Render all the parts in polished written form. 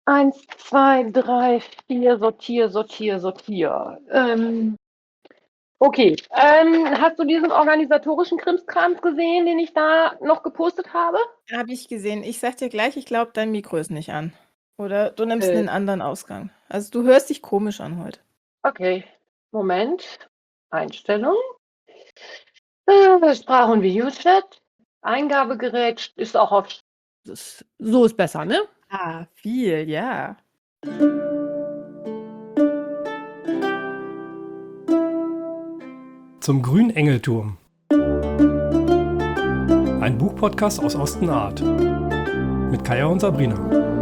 1, 2, 3, 4, sortier. Okay. Hast du diesen organisatorischen Krimskrams gesehen, den ich da noch gepostet habe? Habe ich gesehen. Ich sag dir gleich, ich glaube, dein Mikro ist nicht an. Oder du nimmst Äh, einen anderen Ausgang. Also du hörst dich komisch an heute. okay. Moment. Einstellung. Sprach- und Videochat. Eingabegerät ist auch auf. So ist besser, ne? Ah, viel, ja. Zum grünen Engelturm. Ein Buchpodcast aus Ostenart. Mit Kaya und Sabrina.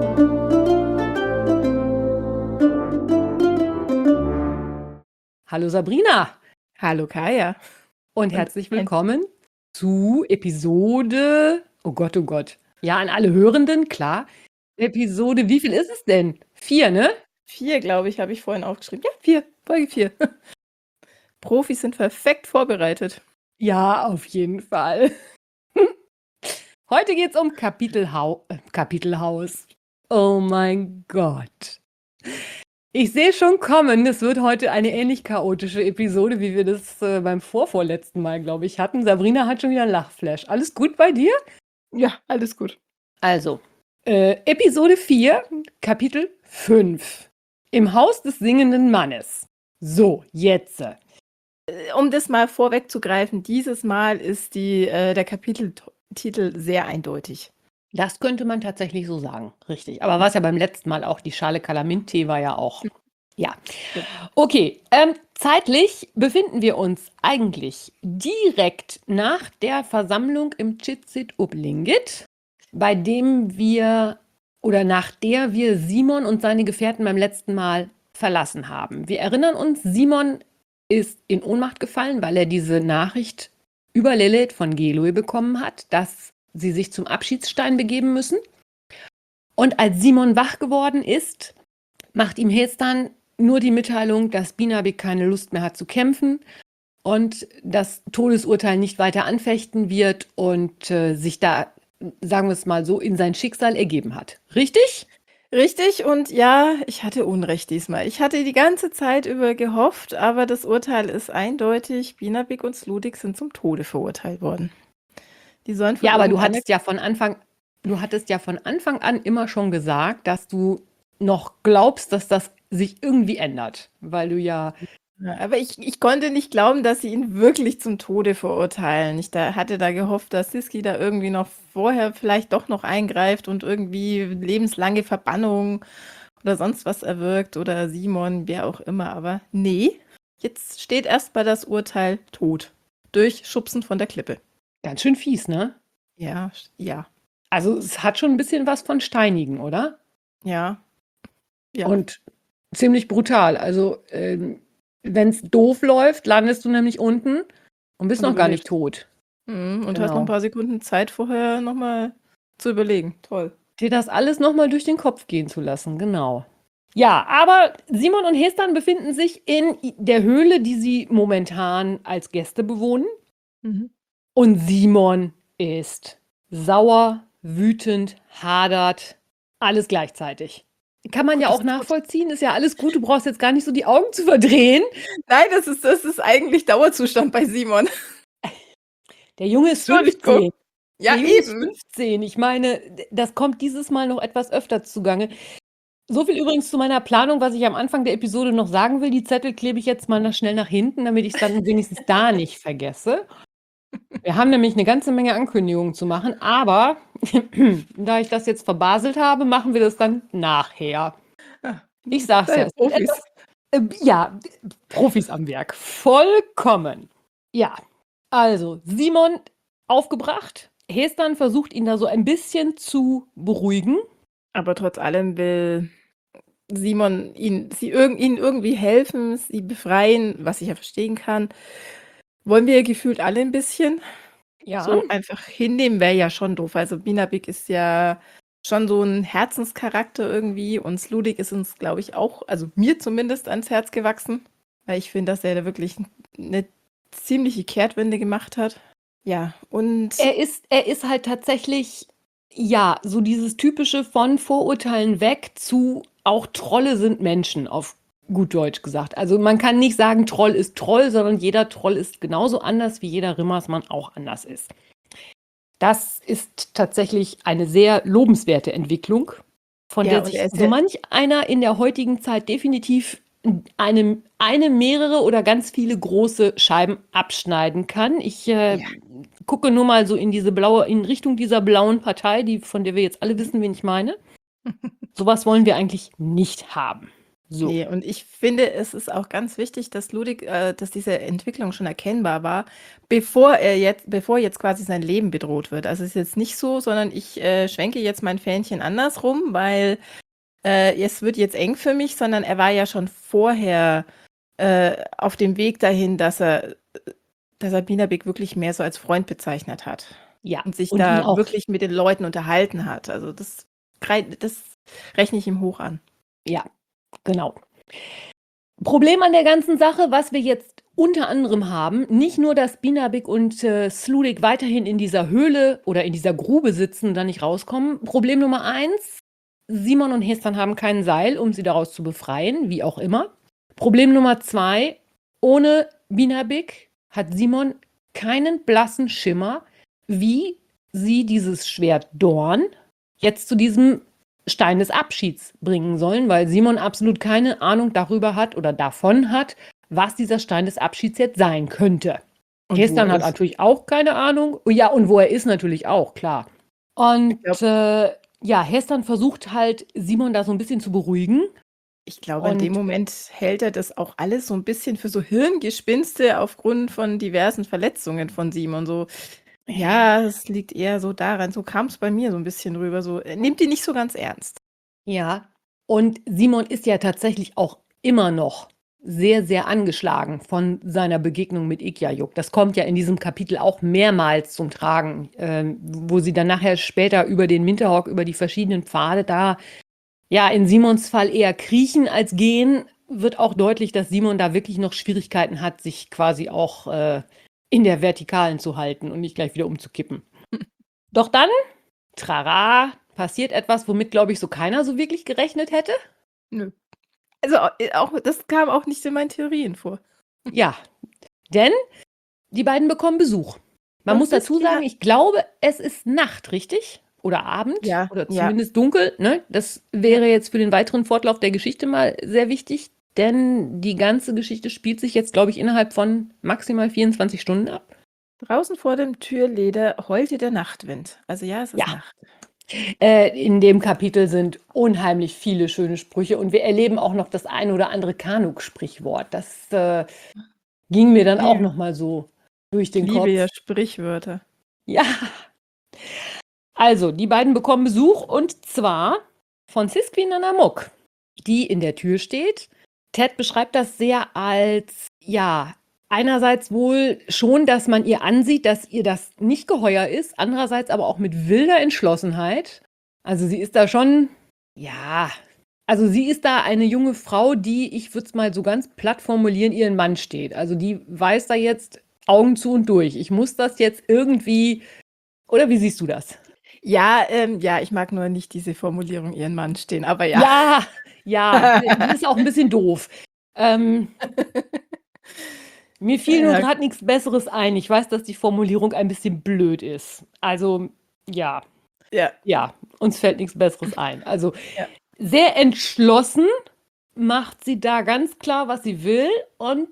Hallo Sabrina Hallo Kaya. und herzlich willkommen zu Episode, oh Gott. Ja, an alle Hörenden, klar. Episode, wie viel ist es denn? 4, ne? 4, glaube ich, habe ich vorhin aufgeschrieben. Ja, 4, Folge 4. Profis sind perfekt vorbereitet. Ja, auf jeden Fall. Heute geht es um Kapitelhaus. Oh mein Gott. Ich sehe schon kommen, es wird heute eine ähnlich chaotische Episode, wie wir das beim vorvorletzten Mal, glaube ich, hatten. Sabrina hat schon wieder einen Lachflash. Alles gut bei dir? Ja, alles gut. Also, Episode 4, Kapitel 5. Im Haus des singenden Mannes. So, jetzt. Um das mal vorwegzugreifen, dieses Mal ist der Kapiteltitel sehr eindeutig. Das könnte man tatsächlich so sagen, richtig. Aber was ja beim letzten Mal auch, die Schale Kalamint-Tee war ja auch. Ja. Okay, zeitlich befinden wir uns eigentlich direkt nach der Versammlung im Tzitzit Ublingit, bei dem wir oder nach der wir Simon und seine Gefährten beim letzten Mal verlassen haben. Wir erinnern uns, Simon ist in Ohnmacht gefallen, weil er diese Nachricht über Lilith von Gelui bekommen hat, dass sie sich zum Abschiedsstein begeben müssen. Und als Simon wach geworden ist, macht ihm Hestan nur die Mitteilung, dass Binabik keine Lust mehr hat zu kämpfen und das Todesurteil nicht weiter anfechten wird und sich da, sagen wir es mal so, in sein Schicksal ergeben hat. Richtig? Richtig, und ja, ich hatte Unrecht diesmal. Ich hatte die ganze Zeit über gehofft, aber das Urteil ist eindeutig. Binabik und Sludik sind zum Tode verurteilt worden. Die sollen von Ja, aber du irgendeiner- hattest ja von Anfang an immer schon gesagt, dass du noch glaubst, dass das sich irgendwie ändert, weil du ja Ja, aber ich konnte nicht glauben, dass sie ihn wirklich zum Tode verurteilen. Hatte da gehofft, dass Siski da irgendwie noch vorher vielleicht doch noch eingreift und irgendwie lebenslange Verbannung oder sonst was erwirkt oder Simon, wer auch immer. Aber nee, jetzt steht erstmal das Urteil tot. Durch Schubsen von der Klippe. ganz schön fies, ne? Ja, ja, Also es hat schon ein bisschen was von Steinigen, oder? ja, ja. Und ziemlich brutal. Also wenn es doof läuft, landest du nämlich unten und bist Und noch gar nicht überlebst. tot. Und hast noch ein Genau. paar Sekunden Zeit vorher nochmal zu überlegen. Toll. Dir das alles nochmal durch den Kopf gehen zu lassen, genau. Ja, aber Simon und Hestan befinden sich in der Höhle, die sie momentan als Gäste bewohnen. Mhm. Und Simon ist sauer, wütend, hadert, alles gleichzeitig. Kann man ja auch nachvollziehen, ist ja alles gut, du brauchst jetzt gar nicht so die Augen zu verdrehen. Nein, das ist eigentlich Dauerzustand bei Simon. Der Junge ist Entschuldigung. 15. Ja, Der Junge ist eben. 15. Ich meine, das kommt dieses Mal noch etwas öfter zugange. So viel übrigens zu meiner Planung, was ich am Anfang der Episode noch sagen will. Die Zettel klebe ich jetzt mal schnell nach hinten, damit ich es dann wenigstens da nicht vergesse. Wir haben nämlich eine ganze Menge Ankündigungen zu machen, aber da ich das jetzt verbaselt habe, machen wir das dann nachher. Ich sag's ja. Profis. Ja, Profis am Werk. Vollkommen. Ja, also Simon aufgebracht. Hestan versucht ihn da so ein bisschen zu beruhigen. Aber trotz allem will Simon ihnen irgendwie helfen, sie befreien, was ich ja verstehen kann. Wollen wir gefühlt alle ein bisschen. Ja. So einfach hinnehmen wäre ja schon doof. Also Binabik ist ja schon so ein Herzenscharakter irgendwie und Sludik ist uns, glaube ich, auch, also mir zumindest ans Herz gewachsen, weil ich finde, dass er da wirklich eine ziemliche Kehrtwende gemacht hat. Ja, und Er ist halt tatsächlich Ja, so dieses typische von Vorurteilen weg zu auch Trolle sind Menschen, auf gut Deutsch gesagt. Also man kann nicht sagen, Troll ist Troll, sondern jeder Troll ist genauso anders, wie jeder Rimmersmann auch anders ist. Das ist tatsächlich eine sehr lobenswerte Entwicklung, von Ja, der und sich er ist so ja, manch einer in der heutigen Zeit definitiv eine, mehrere oder ganz viele große Scheiben abschneiden kann. Ich ja. gucke nur mal so in Richtung dieser blauen Partei, von der wir jetzt alle wissen, wen ich meine. Sowas wollen wir eigentlich nicht haben. So. Nee, und ich finde, es ist auch ganz wichtig, dass Ludwig, dass diese Entwicklung schon erkennbar war, bevor jetzt quasi sein Leben bedroht wird. Also es ist jetzt nicht so, sondern ich schwenke jetzt mein Fähnchen andersrum, weil es wird jetzt eng für mich, sondern er war ja schon vorher auf dem Weg dahin, dass er Binabik wirklich mehr so als Freund bezeichnet hat Ja, und sich und ihn da auch, wirklich mit den Leuten unterhalten hat. Also das rechne ich ihm hoch an. ja, genau. Problem an der ganzen Sache, was wir jetzt unter anderem haben, nicht nur, dass Binabik und Sludik weiterhin in dieser Höhle oder in dieser Grube sitzen und da nicht rauskommen. Problem Nummer 1, Simon und Hestan haben kein Seil, um sie daraus zu befreien, wie auch immer. Problem Nummer 2, ohne Binabik hat Simon keinen blassen Schimmer, wie sie dieses Schwert Dorn jetzt zu diesem Stein des Abschieds bringen sollen, weil Simon absolut keine Ahnung darüber hat oder davon hat, was dieser Stein des Abschieds jetzt sein könnte. Und wo Hestan er hat ist. natürlich auch keine Ahnung. Ja, und wo er ist natürlich auch, klar. Und Ich ja, Hestan versucht halt, Simon da so ein bisschen zu beruhigen. Ich glaube, in dem Und Moment hält er das auch alles so ein bisschen für so Hirngespinste aufgrund von diversen Verletzungen von Simon. So, ja, es liegt eher so daran. So kam es bei mir so ein bisschen rüber. So, er nimmt ihn nicht so ganz ernst. ja, und Simon ist ja tatsächlich auch immer noch sehr, sehr angeschlagen von seiner Begegnung mit Ikyajuk. Das kommt ja in diesem Kapitel auch mehrmals zum Tragen, wo sie dann nachher später über den Winterhawk, über die verschiedenen Pfade da, ja, in Simons Fall eher kriechen als gehen, wird auch deutlich, dass Simon da wirklich noch Schwierigkeiten hat, sich quasi auch in der Vertikalen zu halten und nicht gleich wieder umzukippen. Doch dann, trara, passiert etwas, womit, glaube ich, so keiner so wirklich gerechnet hätte. Nö. Also auch, das kam auch nicht in meinen Theorien vor. Ja, denn die beiden bekommen Besuch. Man Und muss dazu Siski sagen, hat, ich glaube, es ist Nacht, richtig? Oder Abend ja, oder ja, zumindest dunkel. Ne? Das ja. wäre jetzt für den weiteren Fortlauf der Geschichte mal sehr wichtig, denn die ganze Geschichte spielt sich jetzt, glaube ich, innerhalb von maximal 24 Stunden ab. Draußen vor dem Türleder heulte der Nachtwind. Also ja, es ist Ja, Nacht. in dem Kapitel sind unheimlich viele schöne Sprüche und wir erleben auch noch das ein oder andere Kanuk-Sprichwort. Das ging mir dann auch Liebe, noch mal so durch ich den liebe ja Kopf. Sprichwörter. Ja, also die beiden bekommen Besuch und zwar von Siski Nanamuk, die in der Tür steht. Ted beschreibt das sehr als, ja, einerseits wohl schon, dass man ihr ansieht, dass ihr das nicht geheuer ist, andererseits aber auch mit wilder Entschlossenheit. Also sie ist da schon, ja, also sie ist da eine junge Frau, die, ich würde es mal so ganz platt formulieren, ihren Mann steht. Also die weiß da jetzt Augen zu und durch. Ich muss das jetzt irgendwie, oder wie siehst du das? Ja, ja, ich mag nur nicht diese Formulierung, ihren Mann stehen, aber ja. Ja, ja, die ist auch ein bisschen doof. Mir fiel nur Ja, gerade nichts Besseres ein. Ich weiß, dass die Formulierung ein bisschen blöd ist. Also, ja, ja, ja, uns fällt nichts Besseres ein. Also, ja. sehr entschlossen macht sie da ganz klar, was sie will und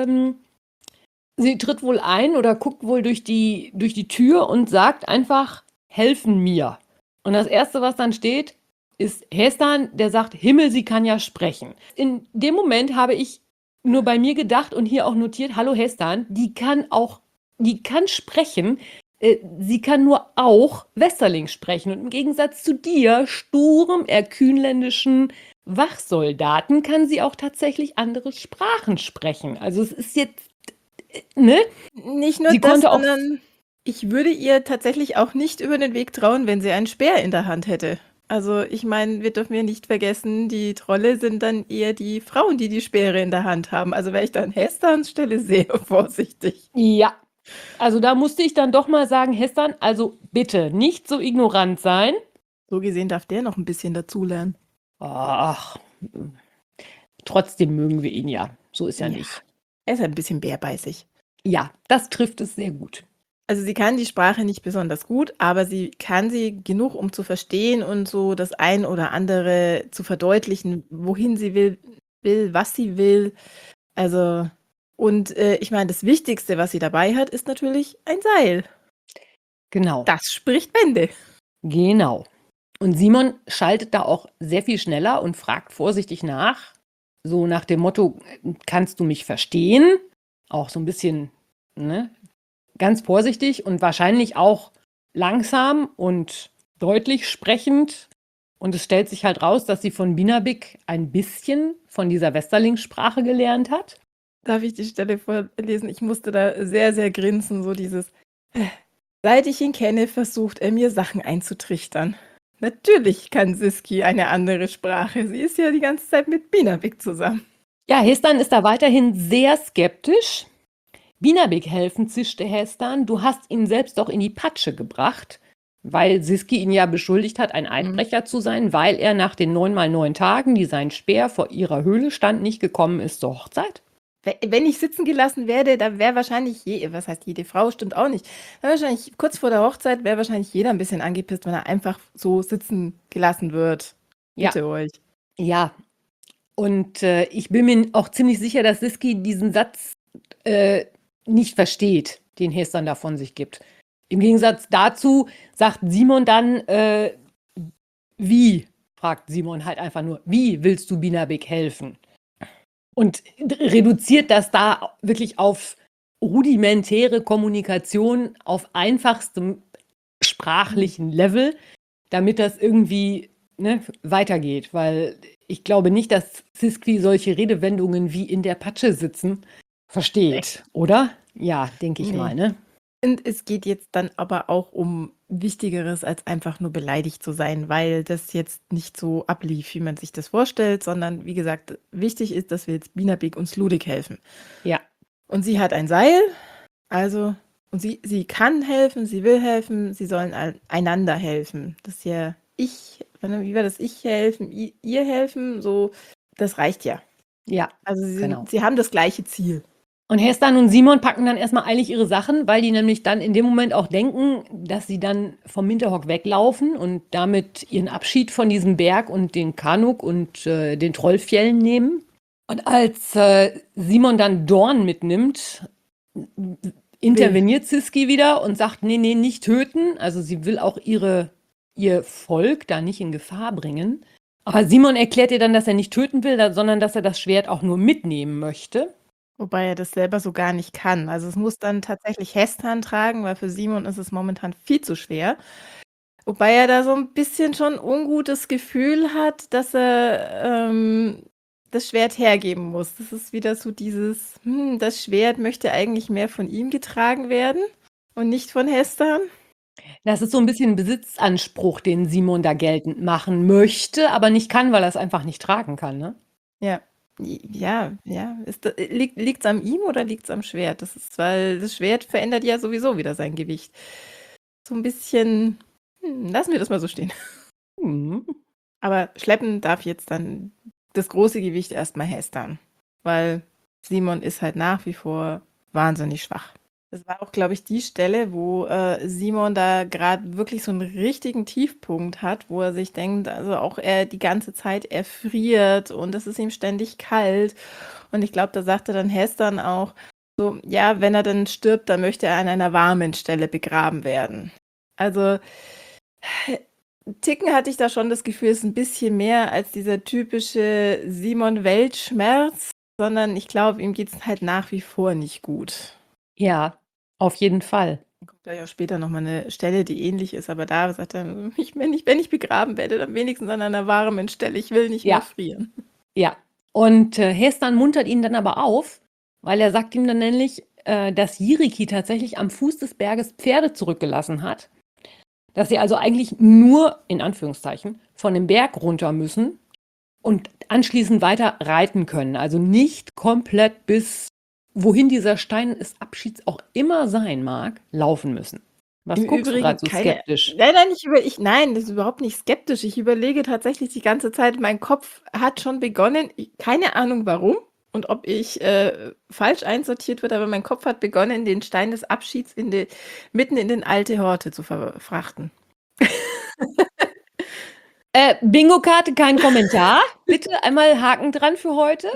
sie tritt wohl ein oder guckt wohl durch die Tür und sagt einfach, helfen mir. Und das Erste, was dann steht, ist Hestan, der sagt, Himmel, sie kann ja sprechen. In dem Moment habe ich nur bei mir gedacht und hier auch notiert, hallo Hestan, die kann sprechen, sie kann nur auch Westerling sprechen. Und im Gegensatz zu dir, sturem, erkühnländischen Wachsoldaten, kann sie auch tatsächlich andere Sprachen sprechen. Also es ist jetzt, ne? Nicht nur Sie das, konnte auch, sondern ich würde ihr tatsächlich auch nicht über den Weg trauen, wenn sie einen Speer in der Hand hätte. Also ich meine, wir dürfen ja nicht vergessen, die Trolle sind dann eher die Frauen, die die Speere in der Hand haben. Also wäre ich da an Hestans Stelle sehr vorsichtig. ja, Also da musste ich dann doch mal sagen, Hestan, also bitte nicht so ignorant sein. So gesehen darf der noch ein bisschen dazulernen. Ach, trotzdem mögen wir ihn ja. So ist ja Ja. nicht. Er ist ein bisschen bärbeißig. Ja, das trifft es sehr gut. Also sie kann die Sprache nicht besonders gut, aber sie kann sie genug, um zu verstehen und so das ein oder andere zu verdeutlichen, wohin sie will, was sie will. Also, und ich meine, das Wichtigste, was sie dabei hat, ist natürlich ein Seil. Genau. Das spricht Bände. Genau. Und Simon schaltet da auch sehr viel schneller und fragt vorsichtig nach. So nach dem Motto, kannst du mich verstehen? Auch so ein bisschen, ne? Ganz vorsichtig und wahrscheinlich auch langsam und deutlich sprechend. Und es stellt sich halt raus, dass sie von Binabik ein bisschen von dieser Westerlingssprache gelernt hat. Darf ich die Stelle vorlesen? Ich musste da sehr, sehr grinsen, so dieses, seit ich ihn kenne, versucht er mir Sachen einzutrichtern. Natürlich kann Siski eine andere Sprache. Sie ist ja die ganze Zeit mit Binabik zusammen. Ja, Hestan ist da weiterhin sehr skeptisch. Binabik helfen, zischte Hestan. Du hast ihn selbst doch in die Patsche gebracht, weil Siski ihn ja beschuldigt hat, ein Eidbrecher zu sein, weil er nach den 9 mal 9 Tagen, die sein Speer vor ihrer Höhle stand, nicht gekommen ist zur Hochzeit. Wenn ich sitzen gelassen werde, da wäre wahrscheinlich, was heißt jede Frau, stimmt auch nicht. Wär wahrscheinlich kurz vor der Hochzeit wäre wahrscheinlich jeder ein bisschen angepisst, wenn er einfach so sitzen gelassen wird. Ja. Bitte euch. Ja, und ich bin mir auch ziemlich sicher, dass Siski diesen Satz nicht versteht, den Hestan da von sich gibt. Im Gegensatz dazu sagt Simon dann, wie? Fragt Simon halt einfach nur, wie willst du Binabik helfen? Und reduziert das da wirklich auf rudimentäre Kommunikation auf einfachstem sprachlichen Level, damit das irgendwie weitergeht. Weil ich glaube nicht, dass Siski solche Redewendungen wie in der Patsche sitzen versteht, oder? Ja, denke ich Nee. mal, ne? Und es geht jetzt dann aber auch um Wichtigeres, als einfach nur beleidigt zu sein, weil das jetzt nicht so ablief, wie man sich das vorstellt, sondern wie gesagt, wichtig ist, dass wir jetzt Binabik und Sludik helfen. Ja. Und sie hat ein Seil, also, und sie kann helfen, sie will helfen, sie sollen einander helfen. Das ist ja wie war das, ich helfen, ihr helfen, so, das reicht ja. Ja, Also genau. sie haben das gleiche Ziel. Und Hestan und Simon packen dann erstmal eilig ihre Sachen, weil die nämlich dann in dem Moment auch denken, dass sie dann vom Hinterhock weglaufen und damit ihren Abschied von diesem Berg und den Kanuk und den Trollfjällen nehmen. Und als Simon dann Dorn mitnimmt, interveniert Siski wieder und sagt, nee, nicht töten. Also sie will auch ihr Volk da nicht in Gefahr bringen. Aber Simon erklärt ihr dann, dass er nicht töten will, sondern dass er das Schwert auch nur mitnehmen möchte. Wobei er das selber so gar nicht kann. Also es muss dann tatsächlich Hestan tragen, weil für Simon ist es momentan viel zu schwer. Wobei er da so ein bisschen schon ein ungutes Gefühl hat, dass er das Schwert hergeben muss. Das ist wieder so dieses, das Schwert möchte eigentlich mehr von ihm getragen werden und nicht von Hestan. Das ist so ein bisschen 'n Besitzanspruch, den Simon da geltend machen möchte, aber nicht kann, weil er es einfach nicht tragen kann, ne? Ja. Ja. Liegt's an ihm oder liegt's am Schwert? Das ist, weil das Schwert verändert ja sowieso wieder sein Gewicht. So ein bisschen, lassen wir das mal so stehen. Mhm. Aber schleppen darf jetzt dann das große Gewicht erstmal Hestan, weil Simon ist halt nach wie vor wahnsinnig schwach. Das war auch, glaube ich, die Stelle, wo Simon da gerade wirklich so einen richtigen Tiefpunkt hat, wo er sich denkt, also auch er die ganze Zeit erfriert und es ist ihm ständig kalt. Und ich glaube, da sagte dann Hestan auch so, ja, wenn er dann stirbt, dann möchte er an einer warmen Stelle begraben werden. Also Ticken hatte ich da schon das Gefühl, es ist ein bisschen mehr als dieser typische Simon-Weltschmerz, sondern ich glaube, ihm geht es halt nach wie vor nicht gut. Ja, auf jeden Fall. Dann kommt gleich auch später noch mal 'ne Stelle, die ähnlich ist, aber da sagt er: wenn ich begraben werde, dann wenigstens an einer warmen Stelle. Ich will nicht mehr Ja. frieren." Ja. Und Hestan muntert ihn dann aber auf, weil er sagt ihm dann nämlich, dass Jiriki tatsächlich am Fuß des Berges Pferde zurückgelassen hat, dass sie also eigentlich nur, in Anführungszeichen, von dem Berg runter müssen und anschließend weiter reiten können. Also nicht komplett bis wohin dieser Stein des Abschieds auch immer sein mag, laufen müssen. Was Im guckst du gerade Übrigen so keine skeptisch? nein, das ist überhaupt nicht skeptisch. Ich überlege tatsächlich die ganze Zeit, mein Kopf hat schon begonnen, keine Ahnung warum und ob ich falsch einsortiert wird, aber mein Kopf hat begonnen, den Stein des Abschieds mitten in den alte Horte zu verfrachten. Bingo-Karte, kein Kommentar. Bitte einmal Haken dran für heute.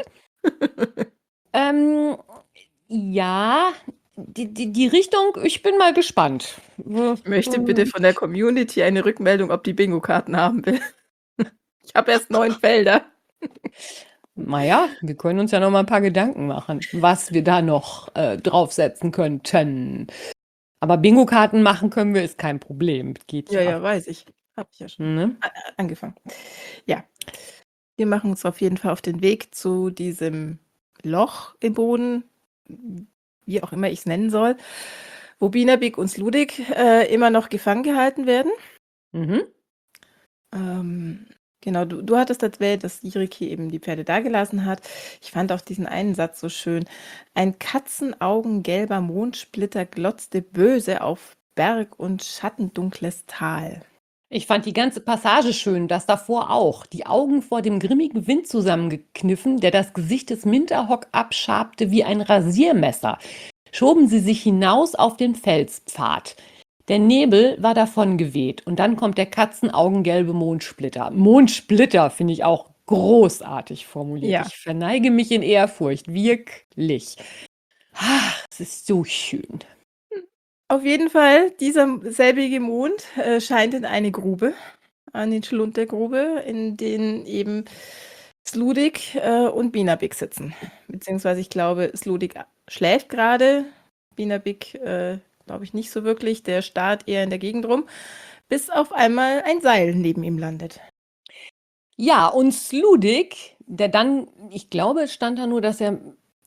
Ja, die Richtung, ich bin mal gespannt. Ich möchte bitte von der Community eine Rückmeldung, ob die Bingo-Karten haben will. Ich habe erst 9 Felder. Naja, wir können uns ja noch mal ein paar Gedanken machen, was wir da noch draufsetzen könnten. Aber Bingo-Karten machen können wir, ist kein Problem. Geht Ja, weiß ich. Habe ich ja schon Ne? angefangen. Ja. Wir machen uns auf jeden Fall auf den Weg zu diesem Loch im Boden, wie auch immer ich es nennen soll, wo Binabik und Sludik immer noch gefangen gehalten werden. Mhm. Genau, du hattest erzählt, dass Jiriki eben die Pferde dagelassen hat. Ich fand auch diesen einen Satz so schön. Ein katzenaugengelber Mondsplitter glotzte böse auf Berg und schattendunkles Tal. Ich fand die ganze Passage schön, das davor auch. Die Augen vor dem grimmigen Wind zusammengekniffen, der das Gesicht des Minterhock abschabte wie ein Rasiermesser, schoben sie sich hinaus auf den Felspfad. Der Nebel war davongeweht und dann kommt der katzenaugengelbe Mondsplitter. Mondsplitter finde ich auch großartig formuliert. Ja. Ich verneige mich in Ehrfurcht, wirklich. Es ist so schön. Auf jeden Fall, dieser selbige Mond scheint in eine Grube, an den Schlund der Grube, in den eben Sludik und Binabik sitzen. Beziehungsweise ich glaube, Sludik schläft gerade, Binabik glaube ich nicht so wirklich, der starrt eher in der Gegend rum, bis auf einmal ein Seil neben ihm landet. Ja, und Sludik, der dann, ich glaube, es stand da nur, dass er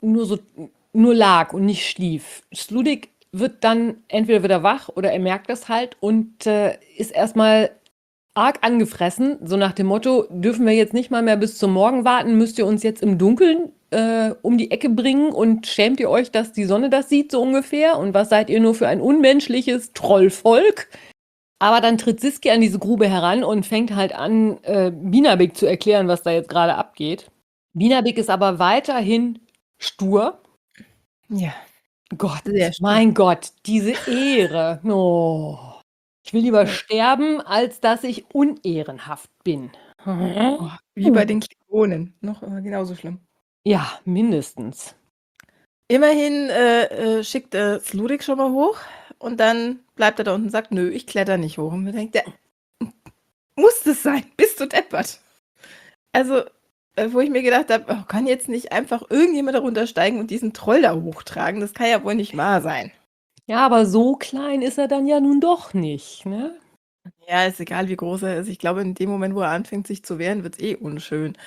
nur lag und nicht schlief. Sludik wird dann entweder wieder wach oder er merkt das halt und ist erstmal arg angefressen, so nach dem Motto, dürfen wir jetzt nicht mal mehr bis zum Morgen warten, müsst ihr uns jetzt im Dunkeln um die Ecke bringen und schämt ihr euch, dass die Sonne das sieht, so ungefähr? Und was seid ihr nur für ein unmenschliches Trollvolk? Aber dann tritt Siski an diese Grube heran und fängt halt an, Binabik zu erklären, was da jetzt gerade abgeht. Binabik ist aber weiterhin stur. Ja. Gott, Sehr stur. mein Gott, diese Ehre. Oh. Ich will lieber Ja. sterben, als dass ich unehrenhaft bin. Oh, wie bei den Klingonen. Noch genauso schlimm. Ja, mindestens. Immerhin schickt Sludik schon mal hoch und dann bleibt er da unten und sagt, nö, ich kletter nicht hoch. Und mir denkt, muss das sein? Bist du deppert? Also, wo ich mir gedacht habe, kann jetzt nicht einfach irgendjemand darunter steigen und diesen Troll da hochtragen? Das kann ja wohl nicht wahr sein. Ja, aber so klein ist er dann ja nun doch nicht, ne? Ja, ist egal, wie groß er ist. Ich glaube, in dem Moment, wo er anfängt, sich zu wehren, wird es unschön.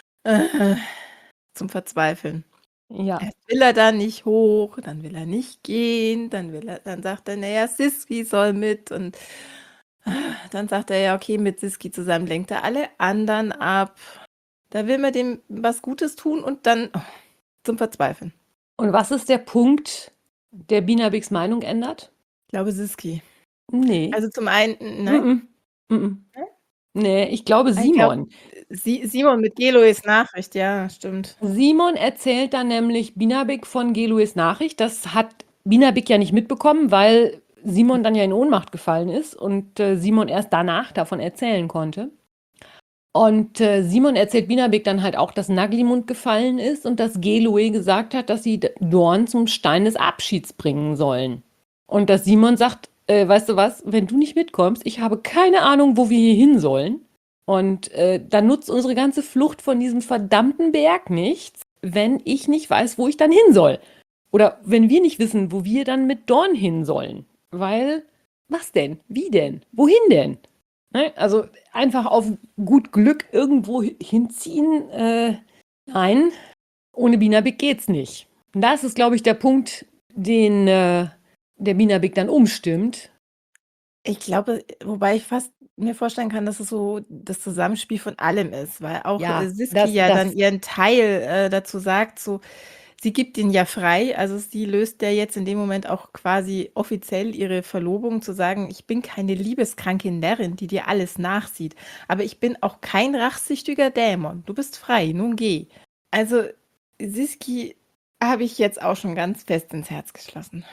Zum Verzweifeln. Ja. Erst will er da nicht hoch, dann will er nicht gehen, dann sagt er, naja, Siski soll mit und dann sagt er, ja, okay, mit Siski zusammen lenkt er alle anderen ab. Da will man dem was Gutes tun und dann zum Verzweifeln. Und was ist der Punkt, der Binabiks Meinung ändert? Ich glaube, Siski. Nee. Also zum einen, nein. Nee, ich glaube Simon. Simon mit Gelois Nachricht, ja, stimmt. Simon erzählt dann nämlich Binabik von Gelois Nachricht. Das hat Binabik ja nicht mitbekommen, weil Simon dann ja in Ohnmacht gefallen ist und Simon erst danach davon erzählen konnte. Und Simon erzählt Binabik dann halt auch, dass Naglimund gefallen ist und dass Geloe gesagt hat, dass sie Dorn zum Stein des Abschieds bringen sollen. Und dass Simon sagt, weißt du was, wenn du nicht mitkommst, ich habe keine Ahnung, wo wir hier hin sollen. Und dann nutzt unsere ganze Flucht von diesem verdammten Berg nichts, wenn ich nicht weiß, wo ich dann hin soll. Oder wenn wir nicht wissen, wo wir dann mit Dorn hin sollen. Weil, was denn? Wie denn? Wohin denn? Ne? Also einfach auf gut Glück irgendwo hinziehen, nein, ohne Binabik geht's nicht. Und das ist, glaube ich, der Punkt, den der Binabik dann umstimmt. Ich glaube, wobei ich fast mir vorstellen kann, dass es so das Zusammenspiel von allem ist, weil auch Ja, Siski das- ja das- dann ihren Teil dazu sagt, so, sie gibt ihn ja frei, also sie löst ja jetzt in dem Moment auch quasi offiziell ihre Verlobung, zu sagen: „Ich bin keine liebeskranke Närrin, die dir alles nachsieht, aber ich bin auch kein rachsüchtiger Dämon. Du bist frei, nun geh.“ Also, Siski habe ich jetzt auch schon ganz fest ins Herz geschlossen.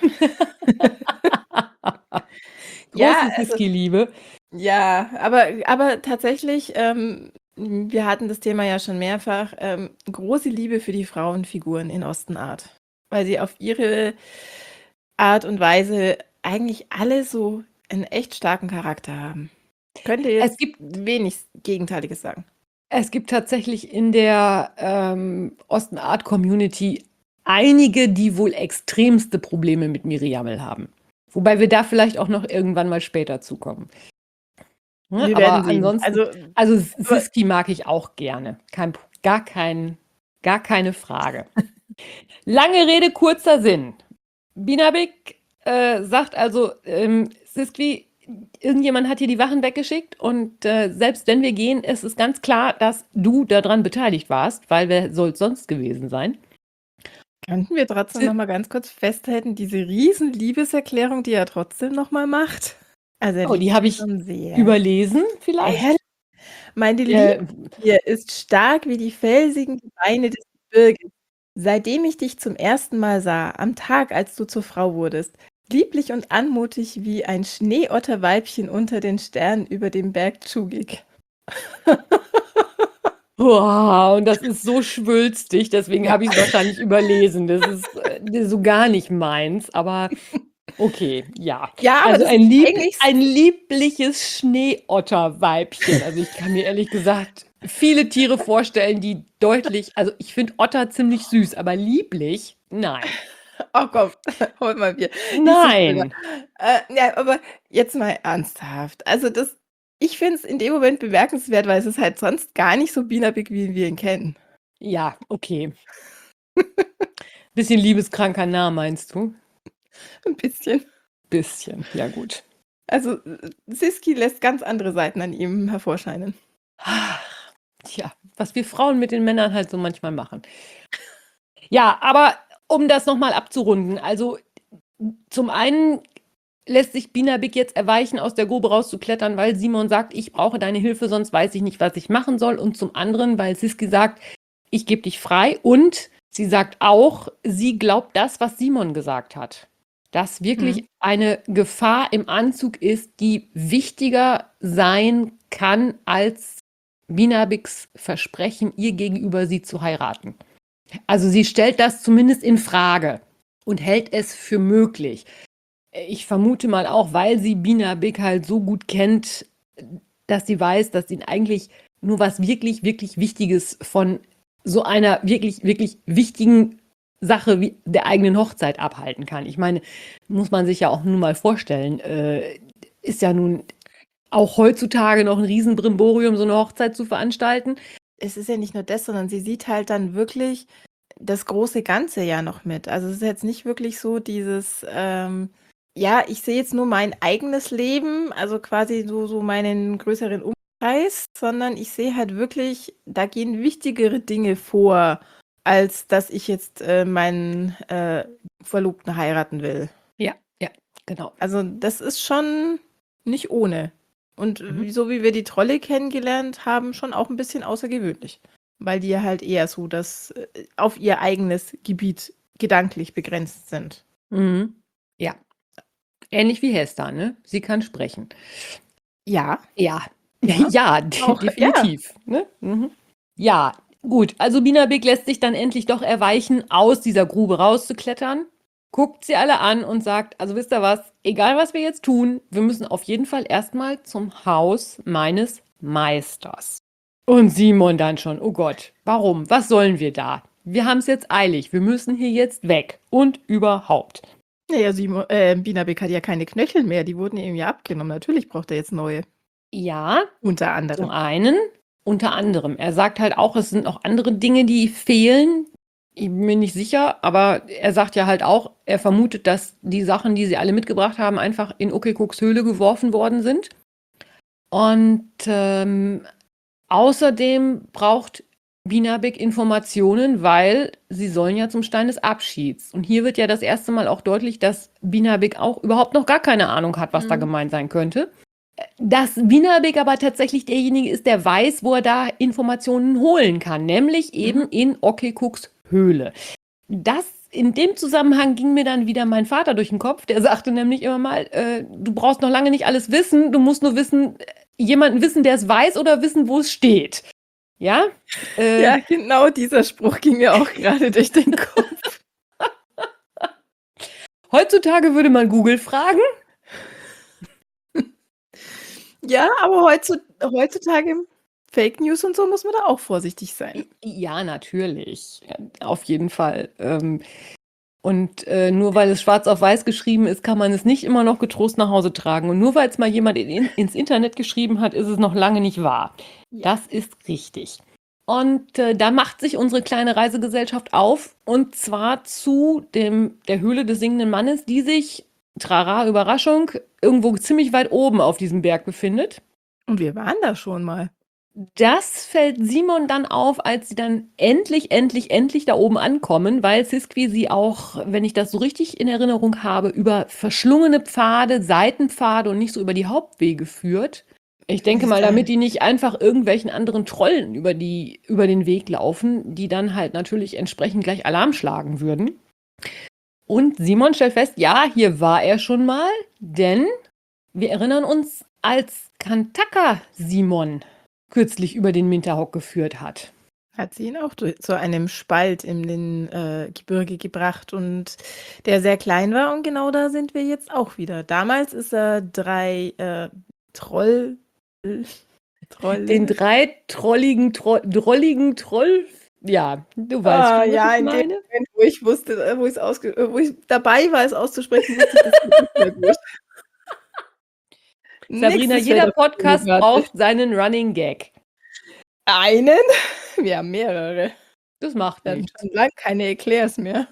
Ja, Große also Siski-Liebe. ja, aber tatsächlich, wir hatten das Thema ja schon mehrfach, große Liebe für die Frauenfiguren in Ostenart, weil sie auf ihre Art und Weise eigentlich alle so einen echt starken Charakter haben. Könnte Es jetzt gibt wenig Gegenteiliges sagen. Es gibt tatsächlich in der Osten Art Community einige, die wohl extremste Probleme mit Miriamel haben. Wobei wir da vielleicht auch noch irgendwann mal später zukommen. Ne? Wir werden Aber sehen. ansonsten, also Siski mag ich auch gerne. Gar keine Frage. Lange Rede, kurzer Sinn. Binabik sagt also, Siski, irgendjemand hat hier die Wachen weggeschickt und selbst wenn wir gehen, ist es ganz klar, dass du daran beteiligt warst, weil wer soll es sonst gewesen sein? Könnten wir trotzdem noch mal ganz kurz festhalten, diese riesen Liebeserklärung, die er trotzdem noch mal macht? Also, er Oh, liebt die habe sie ich schon sehr. überlesen vielleicht? Ehrlich? Meine Äh, Liebe dir ist stark wie die felsigen Gebeine des Gebirges. Seitdem ich dich zum ersten Mal sah, am Tag, als du zur Frau wurdest, lieblich und anmutig wie ein Schneeotterweibchen unter den Sternen über dem Berg Tschugig. Boah, und das ist so schwülstig, deswegen Ja. habe ich es wahrscheinlich überlesen. Das ist so gar nicht meins, aber okay, ja. Ja, aber Also das ist eigentlich ein liebliches Schneeotterweibchen. Also ich kann mir ehrlich gesagt viele Tiere vorstellen, die deutlich, also ich finde Otter ziemlich süß, aber lieblich? Nein. oh komm, hol mal Bier. Nicht so drüber. Nein. Ja, aber jetzt mal ernsthaft. Also ich finde es in dem Moment bemerkenswert, weil es ist halt sonst gar nicht so Binabik, wie wir ihn kennen. Ja, okay. Bisschen liebeskranker Name, meinst du? Ein bisschen. Bisschen, ja gut. Also, Siski lässt ganz andere Seiten an ihm hervorscheinen. Tja, was wir Frauen mit den Männern halt so manchmal machen. Ja, aber um das nochmal abzurunden, also zum einen lässt sich Binabik jetzt erweichen, aus der Grube rauszuklettern, weil Simon sagt, ich brauche deine Hilfe, sonst weiß ich nicht, was ich machen soll. Und zum anderen, weil Siski sagt, ich gebe dich frei. Und sie sagt auch, sie glaubt das, was Simon gesagt hat. Dass wirklich eine Gefahr im Anzug ist, die wichtiger sein kann als Binabiks Versprechen, ihr gegenüber sie zu heiraten. Also sie stellt das zumindest in Frage und hält es für möglich. Ich vermute mal auch, weil sie Binabik halt so gut kennt, dass sie weiß, dass ihn eigentlich nur was wirklich, wirklich Wichtiges von so einer wirklich, wirklich wichtigen Sache wie der eigenen Hochzeit abhalten kann. Ich meine, muss man sich ja auch nun mal vorstellen, ist ja nun auch heutzutage noch ein Riesenbrimborium, so eine Hochzeit zu veranstalten. Es ist ja nicht nur das, sondern sie sieht halt dann wirklich das große Ganze ja noch mit. Also es ist jetzt nicht wirklich so dieses, ja, ich sehe jetzt nur mein eigenes Leben, also quasi so meinen größeren Umkreis, sondern ich sehe halt wirklich, da gehen wichtigere Dinge vor, als dass ich jetzt meinen Verlobten heiraten will. Ja, genau. Also das ist schon nicht ohne. Und so wie wir die Trolle kennengelernt haben, schon auch ein bisschen außergewöhnlich. Weil die ja halt eher so das auf ihr eigenes Gebiet gedanklich begrenzt sind. Mhm. Ja. Ähnlich wie Hester, ne? Sie kann sprechen. Ja. Ja, Ja. ja, Auch, definitiv. Ne? Mhm. Ja, gut. Also Binabik lässt sich dann endlich doch erweichen, aus dieser Grube rauszuklettern, guckt sie alle an und sagt, also wisst ihr was, egal was wir jetzt tun, wir müssen auf jeden Fall erstmal zum Haus meines Meisters. Und Simon dann schon, oh Gott, warum? Was sollen wir da? Wir haben es jetzt eilig, wir müssen hier jetzt weg und überhaupt. Naja, Binabik hat ja keine Knöchel mehr, die wurden ihm ja abgenommen. Natürlich braucht er jetzt neue. Ja, Unter zum anderem. einen, unter anderem. Er sagt halt auch, es sind noch andere Dinge, die fehlen. Ich bin mir nicht sicher, aber er sagt ja halt auch, er vermutet, dass die Sachen, die sie alle mitgebracht haben, einfach in Okekuks Höhle geworfen worden sind. Und außerdem braucht Binabik Informationen, weil sie sollen ja zum Stein des Abschieds. Und hier wird ja das erste Mal auch deutlich, dass Binabik auch überhaupt noch gar keine Ahnung hat, was da gemeint sein könnte. Dass Binabik aber tatsächlich derjenige ist, der weiß, wo er da Informationen holen kann, nämlich eben in Okekuks Höhle. In dem Zusammenhang ging mir dann wieder mein Vater durch den Kopf, der sagte nämlich immer mal, du brauchst noch lange nicht alles wissen, du musst nur jemanden wissen, der es weiß oder wissen, wo es steht. Ja? Ja, genau dieser Spruch ging mir auch gerade durch den Kopf. Heutzutage würde man Google fragen. Ja, aber heutzutage Fake News und so muss man da auch vorsichtig sein. Ja, natürlich. Ja, auf jeden Fall. Und nur weil es schwarz auf weiß geschrieben ist, kann man es nicht immer noch getrost nach Hause tragen. Und nur weil es mal jemand ins Internet geschrieben hat, ist es noch lange nicht wahr. Ja. Das ist richtig. Und da macht sich unsere kleine Reisegesellschaft auf, und zwar zu der Höhle des singenden Mannes, die sich, trara, Überraschung, irgendwo ziemlich weit oben auf diesem Berg befindet. Und wir waren da schon mal. Das fällt Simon dann auf, als sie dann endlich da oben ankommen, weil Siskwy sie auch, wenn ich das so richtig in Erinnerung habe, über verschlungene Pfade, Seitenpfade und nicht so über die Hauptwege führt. Ich denke mal, damit die nicht einfach irgendwelchen anderen Trollen über den Weg laufen, die dann halt natürlich entsprechend gleich Alarm schlagen würden. Und Simon stellt fest, ja, hier war er schon mal, denn wir erinnern uns, als Kantaka Simon kürzlich über den Minterhock geführt hat. Hat sie ihn auch zu einem Spalt in den Gebirge gebracht, und der sehr klein war, und genau da sind wir jetzt auch wieder. Damals ist er drei Troll. Den drolligen Troll. Ja, du weißt schon, was ja, ich in dem meine. Moment, wo ich wusste, wo ich dabei war, es auszusprechen, wusste ich, das geht nicht mehr gut. Sabrina, Nächstes jeder fällt auf die Podcast Debatte. braucht seinen Running Gag. Einen? Wir haben mehrere. Das macht Wir haben nichts. schon lange keine Eclairs mehr.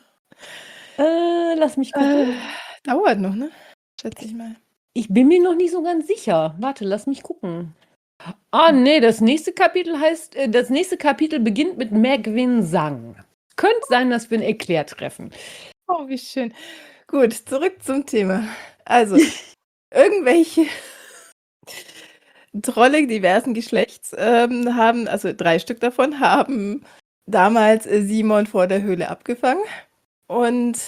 Lass mich gucken. Dauert noch, ne? Schätze ich mal. Ich bin mir noch nicht so ganz sicher. Warte, lass mich gucken. Ah, nee, das nächste Kapitel beginnt mit Megwin Sang. Könnte sein, dass wir ein Eclair treffen. Oh, wie schön. Gut, zurück zum Thema. Also, irgendwelche Trolle diversen Geschlechts haben, also 3 Stück davon, haben damals Simon vor der Höhle abgefangen. Und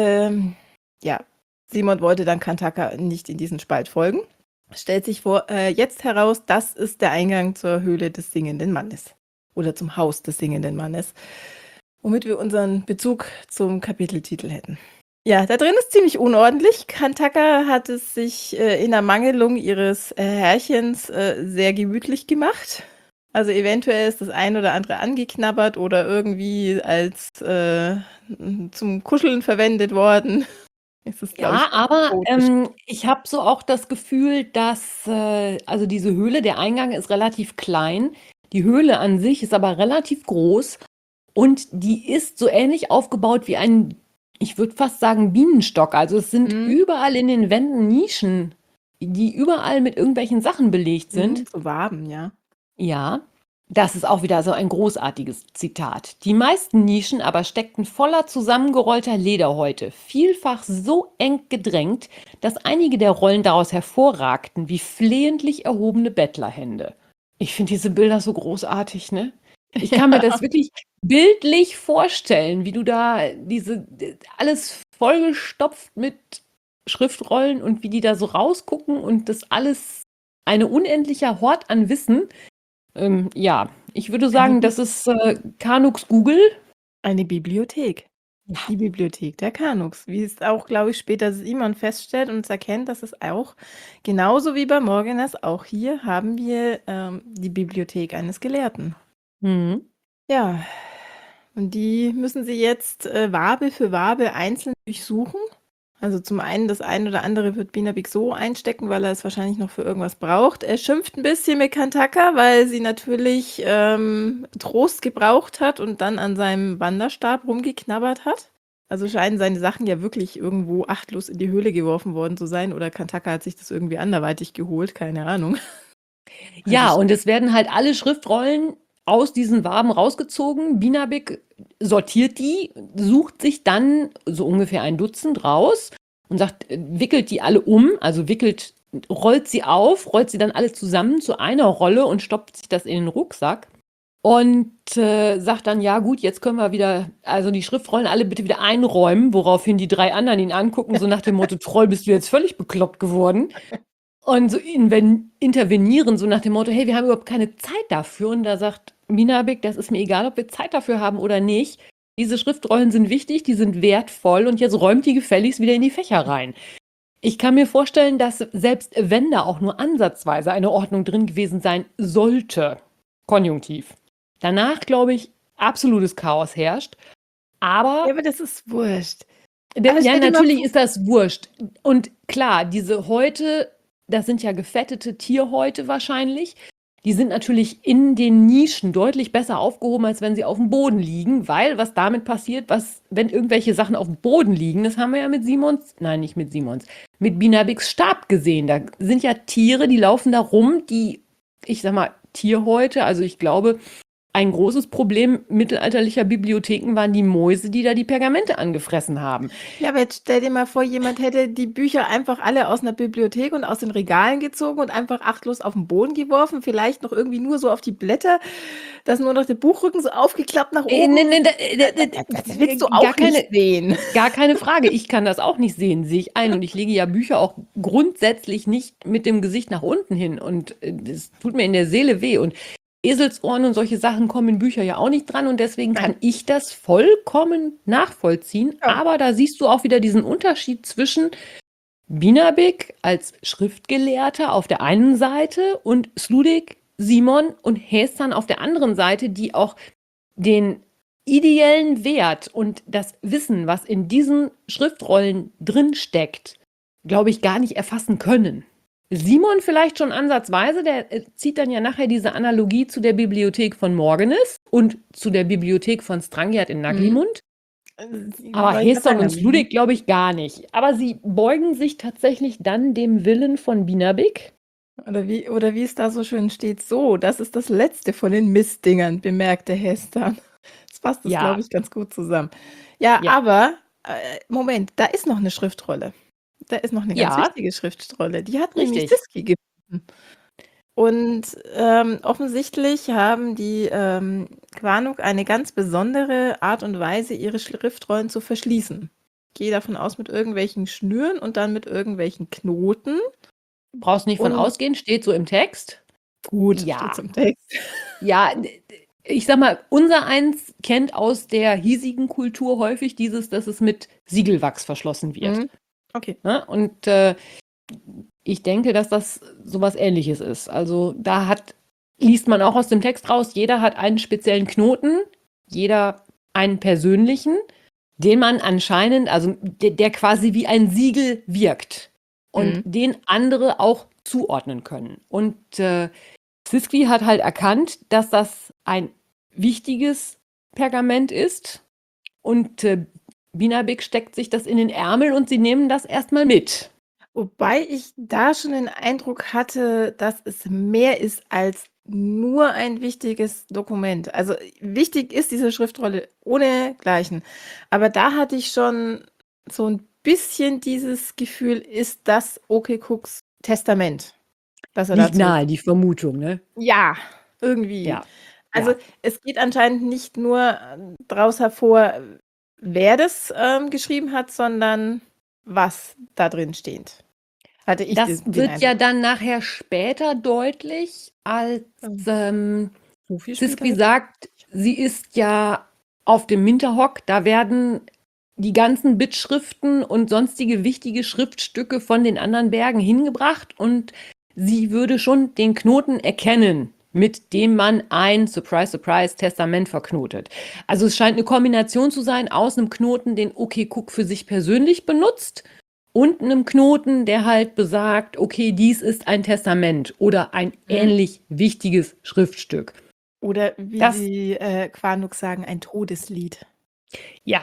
ja, Simon wollte dann Kantaka nicht in diesen Spalt folgen. Stellt sich jetzt heraus, das ist der Eingang zur Höhle des singenden Mannes. Oder zum Haus des singenden Mannes. Womit wir unseren Bezug zum Kapiteltitel hätten. Ja, da drin ist ziemlich unordentlich. Kantaka hat es sich in Ermangelung ihres Herrchens sehr gemütlich gemacht. Also eventuell ist das ein oder andere angeknabbert oder irgendwie als zum Kuscheln verwendet worden. Ja, aber ich habe so auch das Gefühl, dass also diese Höhle, der Eingang ist relativ klein. Die Höhle an sich ist aber relativ groß, und die ist so ähnlich aufgebaut wie ein, ich würde fast sagen, Bienenstock. Also es sind überall in den Wänden Nischen, die überall mit irgendwelchen Sachen belegt sind. So Waben, ja. Ja, das ist auch wieder so ein großartiges Zitat. Die meisten Nischen aber steckten voller zusammengerollter Lederhäute, vielfach so eng gedrängt, dass einige der Rollen daraus hervorragten wie flehentlich erhobene Bettlerhände. Ich finde diese Bilder so großartig, ne? Ich kann mir das wirklich bildlich vorstellen, wie du da alles vollgestopft mit Schriftrollen und wie die da so rausgucken und das alles eine unendlicher Hort an Wissen. Ja, ich würde sagen, das ist Kanuks Google. Eine Bibliothek. Ja. Die Bibliothek der Kanuks. Wie es auch, glaube ich, später Simon feststellt und es erkennt, dass es auch, genauso wie bei Morgenes, auch hier haben wir die Bibliothek eines Gelehrten. Mhm. Ja, und die müssen sie jetzt Wabe für Wabe einzeln durchsuchen. Also zum einen, das ein oder andere wird Binabik so einstecken, weil er es wahrscheinlich noch für irgendwas braucht. Er schimpft ein bisschen mit Kantaka, weil sie natürlich Trost gebraucht hat und dann an seinem Wanderstab rumgeknabbert hat. Also scheinen seine Sachen ja wirklich irgendwo achtlos in die Höhle geworfen worden zu sein. Oder Kantaka hat sich das irgendwie anderweitig geholt, keine Ahnung. Ja, und es werden halt alle Schriftrollen aus diesen Waben rausgezogen. Binabik sortiert die, sucht sich dann so ungefähr ein Dutzend raus und sagt, wickelt die alle um, also rollt sie auf, rollt sie dann alle zusammen zu einer Rolle und stopft sich das in den Rucksack. Und sagt dann, ja gut, jetzt können wir wieder, also die Schriftrollen alle bitte wieder einräumen, woraufhin die 3 anderen ihn angucken, so nach dem Motto, Troll, bist du jetzt völlig bekloppt geworden? Und so intervenieren, so nach dem Motto, hey, wir haben überhaupt keine Zeit dafür. Und da sagt Binabik, das ist mir egal, ob wir Zeit dafür haben oder nicht. Diese Schriftrollen sind wichtig, die sind wertvoll und jetzt räumt die gefälligst wieder in die Fächer rein. Ich kann mir vorstellen, dass selbst wenn da auch nur ansatzweise eine Ordnung drin gewesen sein sollte, Konjunktiv, danach, glaube ich, absolutes Chaos herrscht. Ja, Aber aber das ist wurscht. ja, Aber stell dir mal natürlich vor, ist das wurscht. Und klar, diese Häute, das sind ja gefettete Tierhäute wahrscheinlich. Die sind natürlich in den Nischen deutlich besser aufgehoben, als wenn sie auf dem Boden liegen, weil was damit passiert, wenn irgendwelche Sachen auf dem Boden liegen, das haben wir ja mit Binabiks Stab gesehen. Da sind ja Tiere, die laufen da rum, ich sag mal, Tierhäute, also ich glaube, ein großes Problem mittelalterlicher Bibliotheken waren die Mäuse, die da die Pergamente angefressen haben. ja, aber jetzt stell dir mal vor, jemand hätte die Bücher einfach alle aus einer Bibliothek und aus den Regalen gezogen und einfach achtlos auf den Boden geworfen, vielleicht noch irgendwie nur so auf die Blätter, dass nur noch der Buchrücken so aufgeklappt nach oben. Das willst du auch nicht sehen. Gar keine Frage. Ich kann das auch nicht sehen, sehe ich ein. Und ich lege ja Bücher auch grundsätzlich nicht mit dem Gesicht nach unten hin. Und das tut mir in der Seele weh. Und Eselsohren und solche Sachen kommen in Bücher ja auch nicht dran. Und deswegen kann ich das vollkommen nachvollziehen. Ja. Aber da siehst du auch wieder diesen Unterschied zwischen Binabik als Schriftgelehrter auf der einen Seite und Sludek, Simon und Hästan auf der anderen Seite, die auch den ideellen Wert und das Wissen, was in diesen Schriftrollen drin steckt, glaube ich, gar nicht erfassen können. Simon vielleicht schon ansatzweise, der zieht dann ja nachher diese Analogie zu der Bibliothek von Morgenes und zu der Bibliothek von Strangiat in Naglimund. Aber Hästan und Sludek glaube ich gar nicht. Aber sie beugen sich tatsächlich dann dem Willen von Binabik. Oder wie es da so schön steht, so, das ist das letzte von den Mistdingern, bemerkte Hästan. Das fasst das, Ja. glaube ich, ganz gut zusammen. Ja, Ja. aber, Moment, da ist noch eine Schriftrolle. Da ist noch eine ganz Ja. wichtige Schriftrolle. Die hat nämlich Richtig. Siski gefunden. Und offensichtlich haben die Quanuk eine ganz besondere Art und Weise, ihre Schriftrollen zu verschließen. Ich gehe davon aus, mit irgendwelchen Schnüren und dann mit irgendwelchen Knoten. Brauchst nicht von Und- ausgehen, steht so im Text. Gut, Ja. steht zum Text. Ja, ich sag mal, unser eins kennt aus der hiesigen Kultur häufig dass es mit Siegelwachs verschlossen wird. Mhm. Okay. Ne? Und ich denke, dass das sowas Ähnliches ist. Also liest man auch aus dem Text raus, jeder hat einen speziellen Knoten, jeder einen persönlichen, den man anscheinend, also der quasi wie ein Siegel wirkt und den andere auch zuordnen können. Und Siski hat halt erkannt, dass das ein wichtiges Pergament ist und Binabik steckt sich das in den Ärmel und sie nehmen das erstmal mit. Wobei ich da schon den Eindruck hatte, dass es mehr ist als nur ein wichtiges Dokument. Also wichtig ist diese Schriftrolle ohne Gleichen. Aber da hatte ich schon so ein bisschen dieses Gefühl, ist das Okekuks Testament? Was er Liegt dazu. nahe, die Vermutung, ne? Ja, irgendwie. Ja. Also es geht anscheinend nicht nur daraus hervor, wer das geschrieben hat, sondern was da drin steht. Hatte ich Das den wird ja Eindruck. dann nachher später deutlich, als So viel Siski später? sagt, sie ist ja auf dem Minterhock, da werden die ganzen Bittschriften und sonstige wichtige Schriftstücke von den anderen Bergen hingebracht und sie würde schon den Knoten erkennen, mit dem man ein, surprise, surprise, Testament verknotet. Also es scheint eine Kombination zu sein aus einem Knoten, den Okekuk für sich persönlich benutzt und einem Knoten, der halt besagt, okay, dies ist ein Testament oder ein ähnlich wichtiges Schriftstück. Oder wie Das- die Quanuk sagen, ein Todeslied. Ja,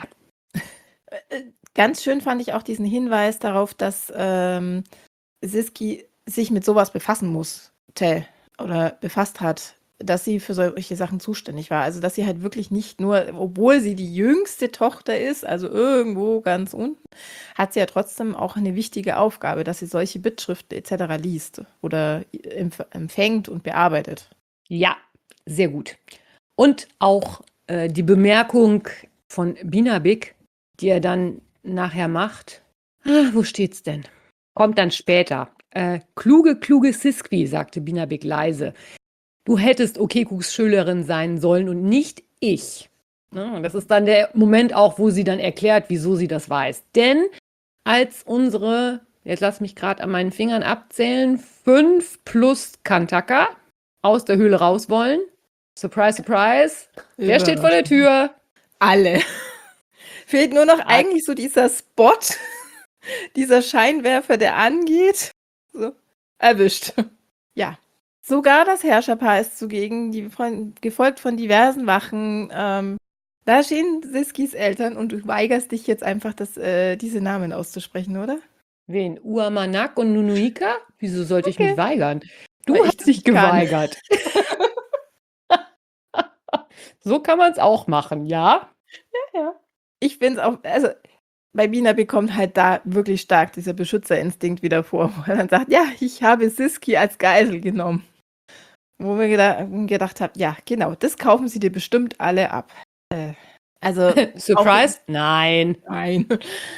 Ganz schön fand ich auch diesen Hinweis darauf, dass Siski sich mit sowas befassen musste oder befasst hat. dass sie für solche Sachen zuständig war. Also, dass sie halt wirklich nicht nur, obwohl sie die jüngste Tochter ist, also irgendwo ganz unten, hat sie ja trotzdem auch eine wichtige Aufgabe, dass sie solche Bittschriften etc. liest oder empfängt und bearbeitet. Ja, sehr gut. Und auch die Bemerkung von Binabik, die er dann nachher macht. Wo steht's denn? Kommt dann später. Kluge Siskwi, sagte Binabik leise. Du hättest Okekuks Schülerin sein sollen und nicht ich. Ne? Und das ist dann der Moment auch, wo sie dann erklärt, wieso sie das weiß. Denn als unsere, jetzt lass mich gerade an meinen Fingern abzählen, 5 plus Kantaka aus der Höhle raus wollen. Surprise, surprise. Wer steht vor der Tür? Alle. Fehlt nur noch eigentlich so dieser Spot, dieser Scheinwerfer, der angeht. So, erwischt. Ja. Sogar das Herrscherpaar ist zugegen, gefolgt von diversen Wachen. Da stehen Siskis Eltern und du weigerst dich jetzt einfach, diese Namen auszusprechen, oder? Wen? Uamanak und Nunuika? Wieso sollte ich mich Okay. weigern? Du Weil ich hast dich das nicht kann. geweigert. So kann man es auch machen, ja? Ja. Ich finde es auch, also bei Bina bekommt halt da wirklich stark dieser Beschützerinstinkt wieder vor, wo er dann sagt, ja, ich habe Siski als Geisel genommen. Wo wir gedacht haben, ja, genau, das kaufen sie dir bestimmt alle ab. Also Surprise? Nein. nein.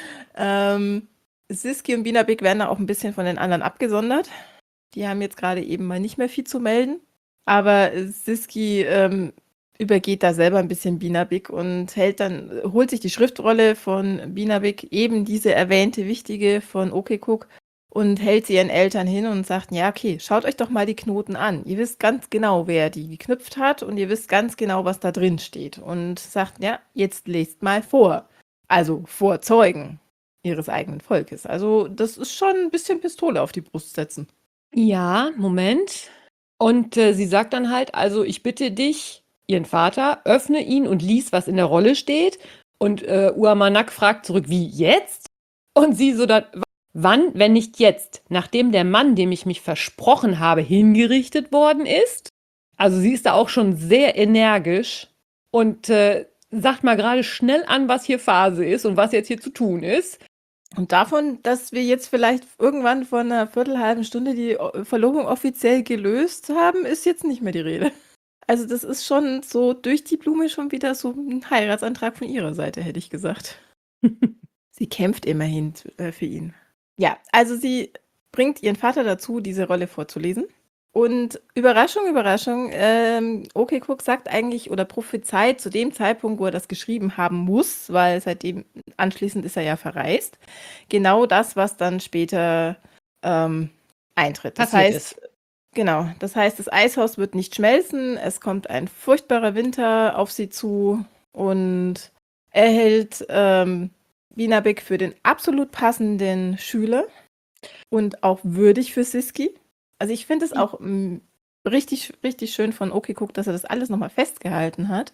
Siski und Binabik werden da auch ein bisschen von den anderen abgesondert. Die haben jetzt gerade eben mal nicht mehr viel zu melden. Aber Siski übergeht da selber ein bisschen Binabik und holt sich die Schriftrolle von Binabik, eben diese erwähnte wichtige von Okekuk, und hält sie ihren Eltern hin und sagt, ja, okay, schaut euch doch mal die Knoten an. Ihr wisst ganz genau, wer die geknüpft hat und ihr wisst ganz genau, was da drin steht. Und sagt, ja, jetzt lest mal vor. Also vor Zeugen ihres eigenen Volkes. Also das ist schon ein bisschen Pistole auf die Brust setzen. Ja, Moment. Und sie sagt dann halt, also ich bitte dich, ihren Vater, öffne ihn und lies, was in der Rolle steht. Und Uamanak fragt zurück, wie jetzt? Und sie so dann, wann, wenn nicht jetzt, nachdem der Mann, dem ich mich versprochen habe, hingerichtet worden ist? Also sie ist da auch schon sehr energisch und sagt mal gerade schnell an, was hier Phase ist und was jetzt hier zu tun ist. Und davon, dass wir jetzt vielleicht irgendwann vor einer viertelhalben Stunde die Verlobung offiziell gelöst haben, ist jetzt nicht mehr die Rede. Also das ist schon so durch die Blume schon wieder so ein Heiratsantrag von ihrer Seite, hätte ich gesagt. Sie kämpft immerhin für ihn. Ja, also sie bringt ihren Vater dazu, diese Rolle vorzulesen. Und Überraschung, Überraschung, Okekuk sagt eigentlich oder prophezeit zu dem Zeitpunkt, wo er das geschrieben haben muss, weil seitdem anschließend ist er ja verreist, genau das, was dann später eintritt. Das Passiert heißt, genau, das heißt, das Eishaus wird nicht schmelzen, es kommt ein furchtbarer Winter auf sie zu und er hält Binabik für den absolut passenden Schüler und auch würdig für Siski. Also ich finde es auch richtig, richtig schön von Okekuk, dass er das alles nochmal festgehalten hat.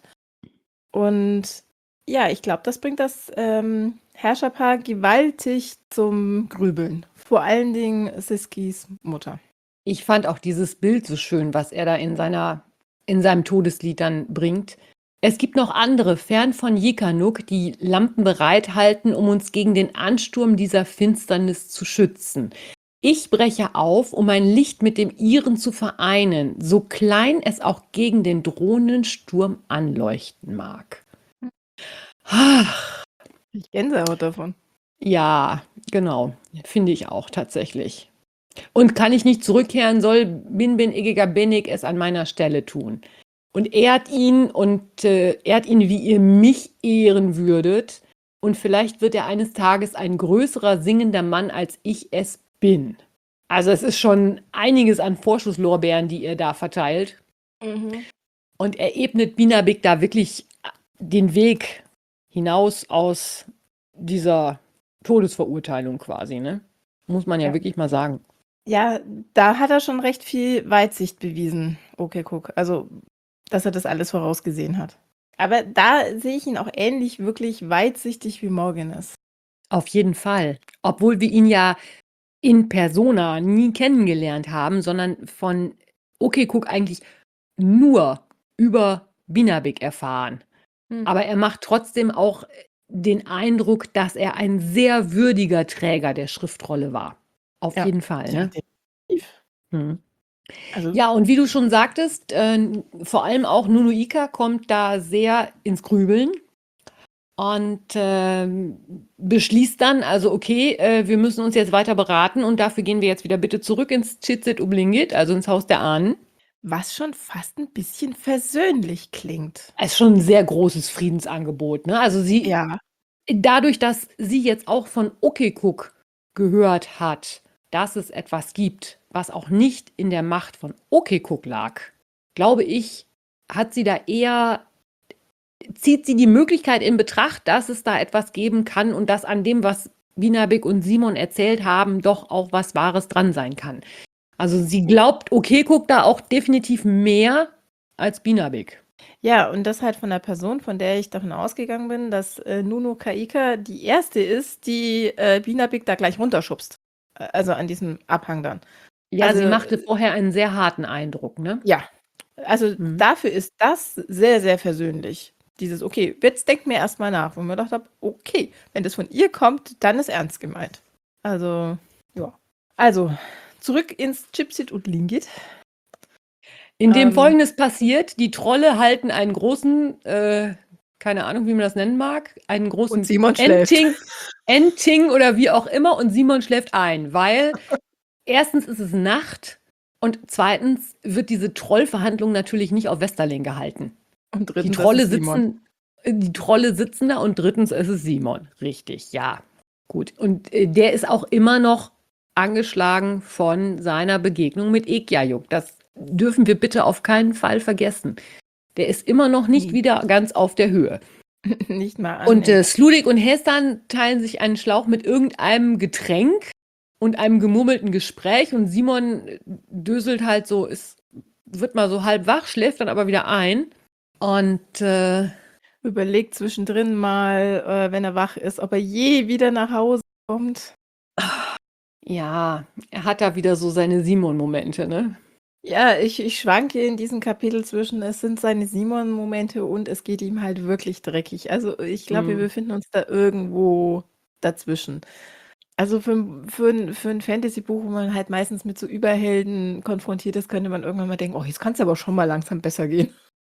Und ja, ich glaube, das bringt das Herrscherpaar gewaltig zum Grübeln. Vor allen Dingen Siskis Mutter. Ich fand auch dieses Bild so schön, was er da in seinem Todeslied dann bringt. Es gibt noch andere, fern von Yikanuk, die Lampen bereithalten, um uns gegen den Ansturm dieser Finsternis zu schützen. Ich breche auf, um mein Licht mit dem ihren zu vereinen, so klein es auch gegen den drohenden Sturm anleuchten mag. Ich Gänsehaut davon. Ja, genau, finde ich auch tatsächlich. Und kann ich nicht zurückkehren, soll Bin Egiger Benig es an meiner Stelle tun. Und ehrt ihn, wie ihr mich ehren würdet. Und vielleicht wird er eines Tages ein größerer singender Mann, als ich es bin. Also es ist schon einiges an Vorschusslorbeeren, die ihr da verteilt. Und er ebnet Binabik da wirklich den Weg hinaus aus dieser Todesverurteilung quasi, ne? Muss man ja wirklich mal sagen. Ja, da hat er schon recht viel Weitsicht bewiesen, Okekuk. Also, dass er das alles vorausgesehen hat. Aber da sehe ich ihn auch ähnlich wirklich weitsichtig wie Morganis. Auf jeden Fall. Obwohl wir ihn ja in persona nie kennengelernt haben, sondern von Okekuk eigentlich nur über Binabik erfahren. Hm. Aber er macht trotzdem auch den Eindruck, dass er ein sehr würdiger Träger der Schriftrolle war. Auf Ja, jeden Fall, ja, ne? definitiv. Mhm. Also, Ja, und wie du schon sagtest, vor allem auch Nunuika kommt da sehr ins Grübeln und beschließt dann, also okay, wir müssen uns jetzt weiter beraten und dafür gehen wir jetzt wieder bitte zurück ins Chizit Ublingit, also ins Haus der Ahnen. was schon fast ein bisschen versöhnlich klingt. Es ist schon ein sehr großes Friedensangebot, ne? Also Ja. dadurch, dass sie jetzt auch von Okekuk gehört hat, dass es etwas gibt, was auch nicht in der Macht von Okekuk lag, glaube ich, zieht sie die Möglichkeit in Betracht, dass es da etwas geben kann und dass an dem, was Binabik und Simon erzählt haben, doch auch was Wahres dran sein kann. Also sie glaubt Okekuk da auch definitiv mehr als Binabik. Ja, und das halt von der Person, von der ich davon ausgegangen bin, dass Nunu Kaika die erste ist, die Binabik da gleich runterschubst. Also an diesem Abhang dann. Ja, sie Also, machte vorher einen sehr harten Eindruck, ne? ja, also Mhm. dafür ist das sehr, sehr versöhnlich. Dieses, okay, jetzt denkt mir erstmal nach, wo mir gedacht habe, okay, wenn das von ihr kommt, dann ist ernst gemeint. Also, ja. Also, zurück ins Chipsit und Lingit. In dem Ähm, Folgendes passiert: Die Trolle halten einen großen, keine Ahnung, wie man das nennen mag, einen großen Und Simon schläft. Enting oder wie auch immer, und Simon schläft ein, weil erstens ist es Nacht und zweitens wird diese Trollverhandlung natürlich nicht auf Westerling gehalten. Und Die drittens, das Trolle ist Simon. sitzen da und drittens ist es Simon. Richtig, ja. Gut. Und der ist auch immer noch angeschlagen von seiner Begegnung mit Ekjajuk. Das dürfen wir bitte auf keinen Fall vergessen. Der ist immer noch nicht Nee. wieder ganz auf der Höhe. Nicht mal Und annähernd. Sludik und Hestan teilen sich einen Schlauch mit irgendeinem Getränk und einem gemurmelten Gespräch und Simon döselt halt so, wird mal so halb wach, schläft dann aber wieder ein. Und Überlegt zwischendrin mal, wenn er wach ist, ob er je wieder nach Hause kommt. ja, er hat da wieder so seine Simon-Momente, ne? Ja, ich schwanke in diesem Kapitel zwischen, es sind seine Simon-Momente und es geht ihm halt wirklich dreckig. Also ich glaube, wir befinden uns da irgendwo dazwischen. Also für ein Fantasy-Buch, wo man halt meistens mit so Überhelden konfrontiert ist, könnte man irgendwann mal denken, oh, jetzt kann es aber schon mal langsam besser gehen.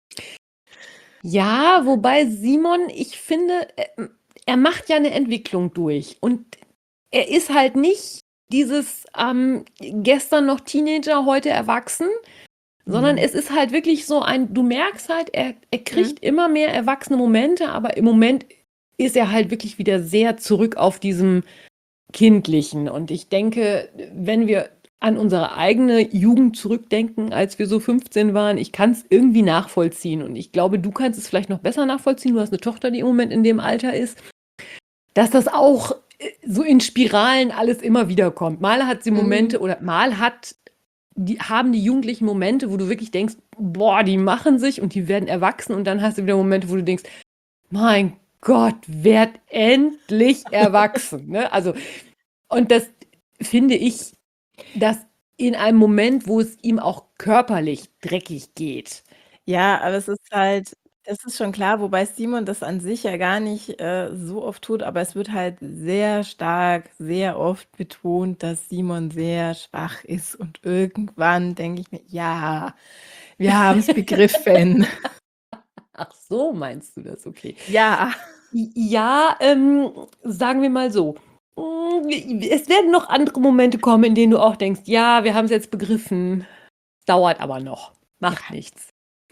Ja, wobei Simon, ich finde, er macht ja eine Entwicklung durch und er ist halt nicht dieses gestern noch Teenager, heute erwachsen, sondern es ist halt wirklich so du merkst halt, er kriegt immer mehr erwachsene Momente, aber im Moment ist er halt wirklich wieder sehr zurück auf diesem Kindlichen. Und ich denke, wenn wir an unsere eigene Jugend zurückdenken, als wir so 15 waren, ich kann es irgendwie nachvollziehen. Und ich glaube, du kannst es vielleicht noch besser nachvollziehen. Du hast eine Tochter, die im Moment in dem Alter ist, dass das auch so in Spiralen alles immer wieder kommt. Mal hat sie Momente oder haben die Jugendlichen Momente, wo du wirklich denkst, boah, die machen sich und die werden erwachsen. Und dann hast du wieder Momente, wo du denkst, mein Gott, werd endlich erwachsen. Ne? Also, und das finde ich, dass in einem Moment, wo es ihm auch körperlich dreckig geht. Ja, aber es ist halt, das ist schon klar, wobei Simon das an sich ja gar nicht so oft tut, aber es wird halt sehr stark, sehr oft betont, dass Simon sehr schwach ist und irgendwann denke ich mir, ja, wir haben es begriffen. Ach so, meinst du das? Okay. Ja. Ja, sagen wir mal so. Es werden noch andere Momente kommen, in denen du auch denkst, ja, wir haben es jetzt begriffen. Dauert aber noch. Macht nichts.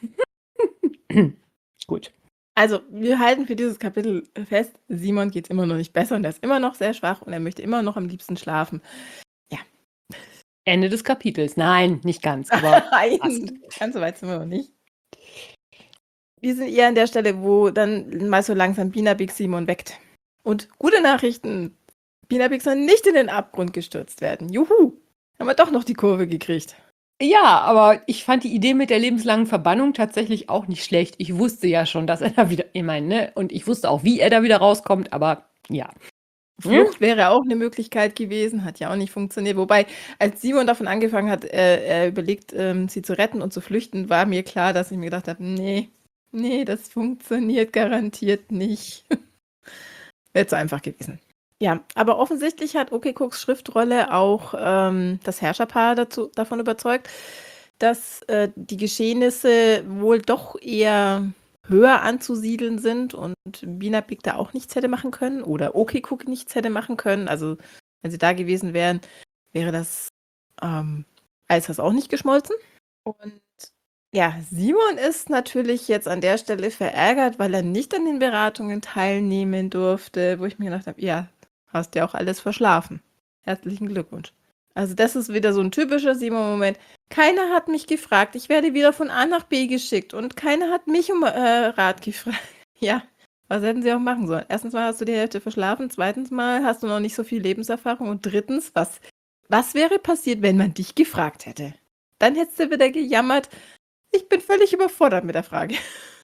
Gut. Also, wir halten für dieses Kapitel fest, Simon geht es immer noch nicht besser und er ist immer noch sehr schwach und er möchte immer noch am liebsten schlafen. Ja. Ende des Kapitels. Nein, nicht ganz, aber Nein, fast. ganz so weit sind wir noch nicht. Wir sind eher an der Stelle, wo dann mal so langsam Binabik Simon weckt. Und gute Nachrichten, Binabik soll nicht in den Abgrund gestürzt werden. Juhu, haben wir doch noch die Kurve gekriegt. Ja, aber ich fand die Idee mit der lebenslangen Verbannung tatsächlich auch nicht schlecht. Ich wusste ja schon, dass er da wieder, ich meine, ne, und ich wusste auch, wie er da wieder rauskommt, aber ja. Hm? Flucht wäre auch eine Möglichkeit gewesen, hat ja auch nicht funktioniert. Wobei, als Simon davon angefangen hat, er überlegt, sie zu retten und zu flüchten, war mir klar, dass ich mir gedacht habe, nee, das funktioniert garantiert nicht. Wäre zu einfach gewesen. Ja, aber offensichtlich hat OkCooks Schriftrolle auch das Herrscherpaar davon überzeugt, dass die Geschehnisse wohl doch eher höher anzusiedeln sind und Binabik da auch nichts hätte machen können oder OkCook nichts hätte machen können. Also wenn sie da gewesen wären, wäre das Eishaus auch nicht geschmolzen. Und ja, Simon ist natürlich jetzt an der Stelle verärgert, weil er nicht an den Beratungen teilnehmen durfte, wo ich mir gedacht habe, ja, hast ja auch alles verschlafen. Herzlichen Glückwunsch. Also das ist wieder so ein typischer Simon-Moment. Keiner hat mich gefragt. Ich werde wieder von A nach B geschickt und keiner hat mich um Rat gefragt. Ja, was hätten sie auch machen sollen? Erstens mal hast du die Hälfte verschlafen, zweitens mal hast du noch nicht so viel Lebenserfahrung und drittens, was wäre passiert, wenn man dich gefragt hätte? Dann hättest du wieder gejammert, ich bin völlig überfordert mit der Frage.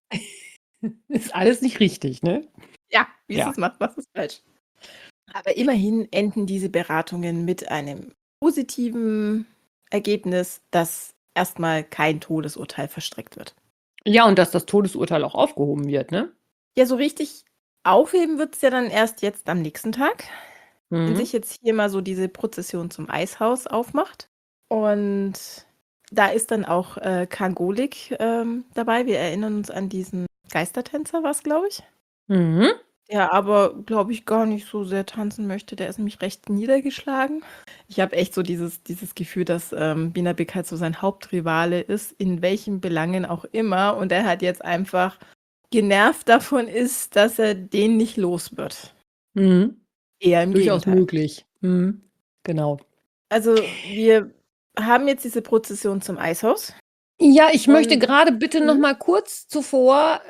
Ist alles nicht richtig, ne? Ja, wie Ja. es macht, was ist falsch. Aber immerhin enden diese Beratungen mit einem positiven Ergebnis, dass erstmal kein Todesurteil verstreckt wird. Ja, und dass das Todesurteil auch aufgehoben wird, ne? Ja, so richtig aufheben wird es ja dann erst jetzt am nächsten Tag, wenn Mhm. sich jetzt hier mal so diese Prozession zum Eishaus aufmacht. Und da ist dann auch Kangolik dabei. Wir erinnern uns an diesen Geistertänzer, war es, glaube ich. Mhm. Der aber, glaube ich, gar nicht so sehr tanzen möchte. Der ist nämlich recht niedergeschlagen. Ich habe echt so dieses Gefühl, dass Binabik halt so sein Hauptrivale ist, in welchen Belangen auch immer. Und er halt jetzt einfach genervt davon ist, dass er den nicht los wird. Mhm. Eher im Durchaus Gegenteil. möglich. Mhm. Genau. Also wir haben jetzt diese Prozession zum Eishaus. Ja, ich möchte Und- gerade bitte noch Mhm. mal kurz zuvor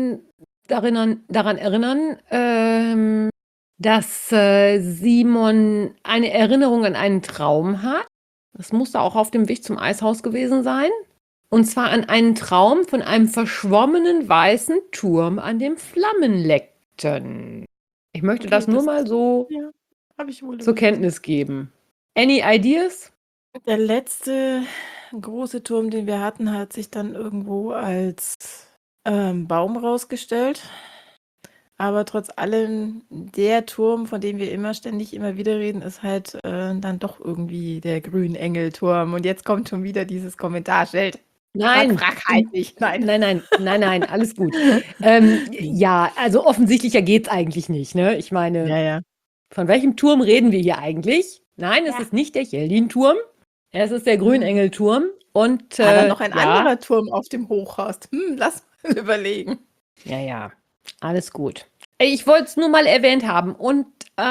daran erinnern, dass Simon eine Erinnerung an einen Traum hat. Das musste auch auf dem Weg zum Eishaus gewesen sein. Und zwar an einen Traum von einem verschwommenen weißen Turm an dem Flammenlekten. Ich möchte Okay, das nur das- mal so Ja, habe ich wohl zur überlesen. Kenntnis geben. Any ideas? Der letzte große Turm, den wir hatten, hat sich dann irgendwo als Baum rausgestellt. Aber trotz allem, der Turm, von dem wir immer wieder reden, ist halt dann doch irgendwie der Grünengelturm. Und jetzt kommt schon wieder dieses Kommentarschild. Nein. Frag halt nicht. Nein. Nein, alles gut. Ja, also offensichtlicher geht's eigentlich nicht, ne? Ich meine, Ja. von welchem Turm reden wir hier eigentlich? Nein, es Ja. ist nicht der Cheldin-Turm. Es ist der Grünengelturm. Und Aber noch ein ja, anderer Turm auf dem Hochhaus. Lass mal überlegen. ja, alles gut. Ich wollte es nur mal erwähnt haben. Und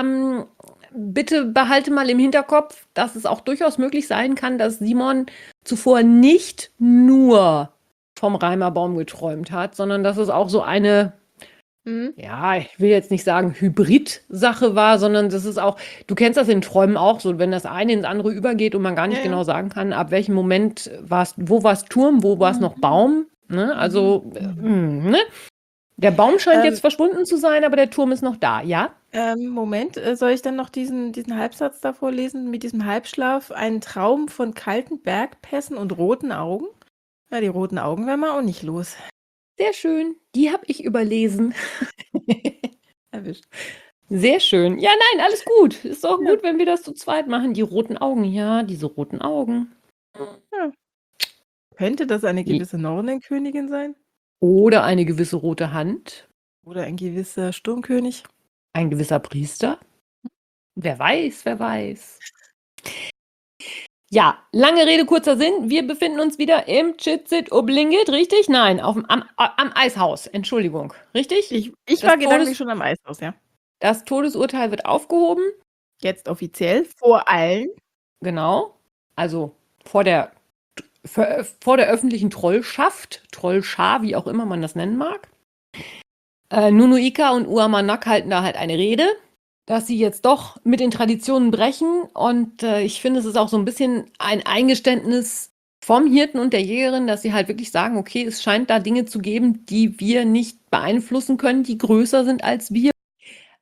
bitte behalte mal im Hinterkopf, dass es auch durchaus möglich sein kann, dass Simon zuvor nicht nur vom Reimerbaum geträumt hat, sondern dass es auch so eine, ja, ich will jetzt nicht sagen Hybrid-Sache war, sondern das ist auch, du kennst das in Träumen auch so, wenn das eine ins andere übergeht und man gar nicht Ja, ja. genau sagen kann, ab welchem Moment wo war es Turm, wo war es noch Baum, ne? Also, ne? Der Baum scheint jetzt verschwunden zu sein, aber der Turm ist noch da, ja? Moment, soll ich dann noch diesen Halbsatz da vorlesen mit diesem Halbschlaf? Ein Traum von kalten Bergpässen und roten Augen? Ja, die roten Augen werden wir auch nicht los. Sehr schön. Die habe ich überlesen. Erwischt. Sehr schön. Ja, nein, alles gut. Ist doch Ja. gut, wenn wir das zu zweit machen. Die roten Augen, ja, diese roten Augen. Könnte das eine gewisse Nornenkönigin sein? Oder eine gewisse rote Hand. Oder ein gewisser Sturmkönig? Ein gewisser Priester. Wer weiß, wer weiß. Ja, lange Rede, kurzer Sinn. Wir befinden uns wieder im Chitzit Oblingit, richtig? Nein, am Eishaus. Entschuldigung, richtig? Ich Das war gedanklich schon am Eishaus, ja. Das Todesurteil wird aufgehoben. Jetzt offiziell, vor allen. Genau. Also vor der öffentlichen Trollschaft, Trollschar, wie auch immer man das nennen mag. Nunuika und Uamanak halten da halt eine Rede, dass sie jetzt doch mit den Traditionen brechen. Und ich finde, es ist auch so ein bisschen ein Eingeständnis vom Hirten und der Jägerin, dass sie halt wirklich sagen, okay, es scheint da Dinge zu geben, die wir nicht beeinflussen können, die größer sind als wir.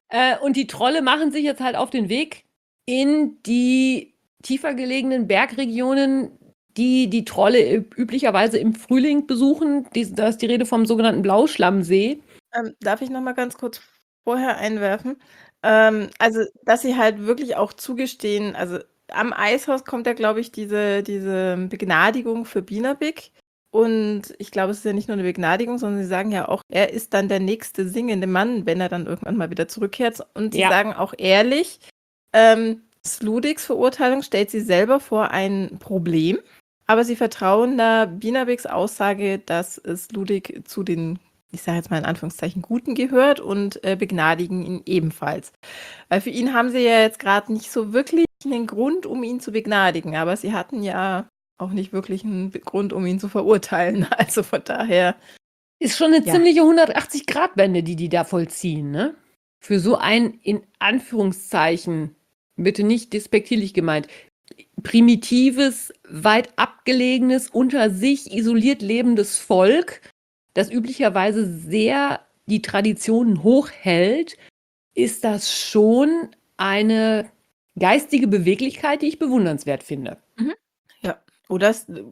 Und die Trolle machen sich jetzt halt auf den Weg in die tiefer gelegenen Bergregionen, die die Trolle üblicherweise im Frühling besuchen. Da ist die Rede vom sogenannten Blauschlammsee. Darf ich noch mal ganz kurz vorher einwerfen? Also, dass sie halt wirklich auch zugestehen, also am Eishaus kommt ja, glaube ich, diese Begnadigung für Bienabik. Und ich glaube, es ist ja nicht nur eine Begnadigung, sondern sie sagen ja auch, er ist dann der nächste singende Mann, wenn er dann irgendwann mal wieder zurückkehrt. Und sie Ja. sagen auch ehrlich, Sludigs Verurteilung stellt sie selber vor ein Problem, aber sie vertrauen da Bienabiks Aussage, dass Sludig zu den, ich sage jetzt mal in Anführungszeichen, Guten gehört und begnadigen ihn ebenfalls. Weil für ihn haben sie ja jetzt gerade nicht so wirklich einen Grund, um ihn zu begnadigen, aber sie hatten ja auch nicht wirklich einen Grund, um ihn zu verurteilen. Also von daher. Ist schon eine Ja. ziemliche 180-Grad-Wende, die da vollziehen, ne? Für so ein, in Anführungszeichen, bitte nicht despektierlich gemeint, primitives, weit abgelegenes, unter sich isoliert lebendes Volk, das üblicherweise sehr die Traditionen hochhält, ist das schon eine geistige Beweglichkeit, die ich bewundernswert finde. Ja, oder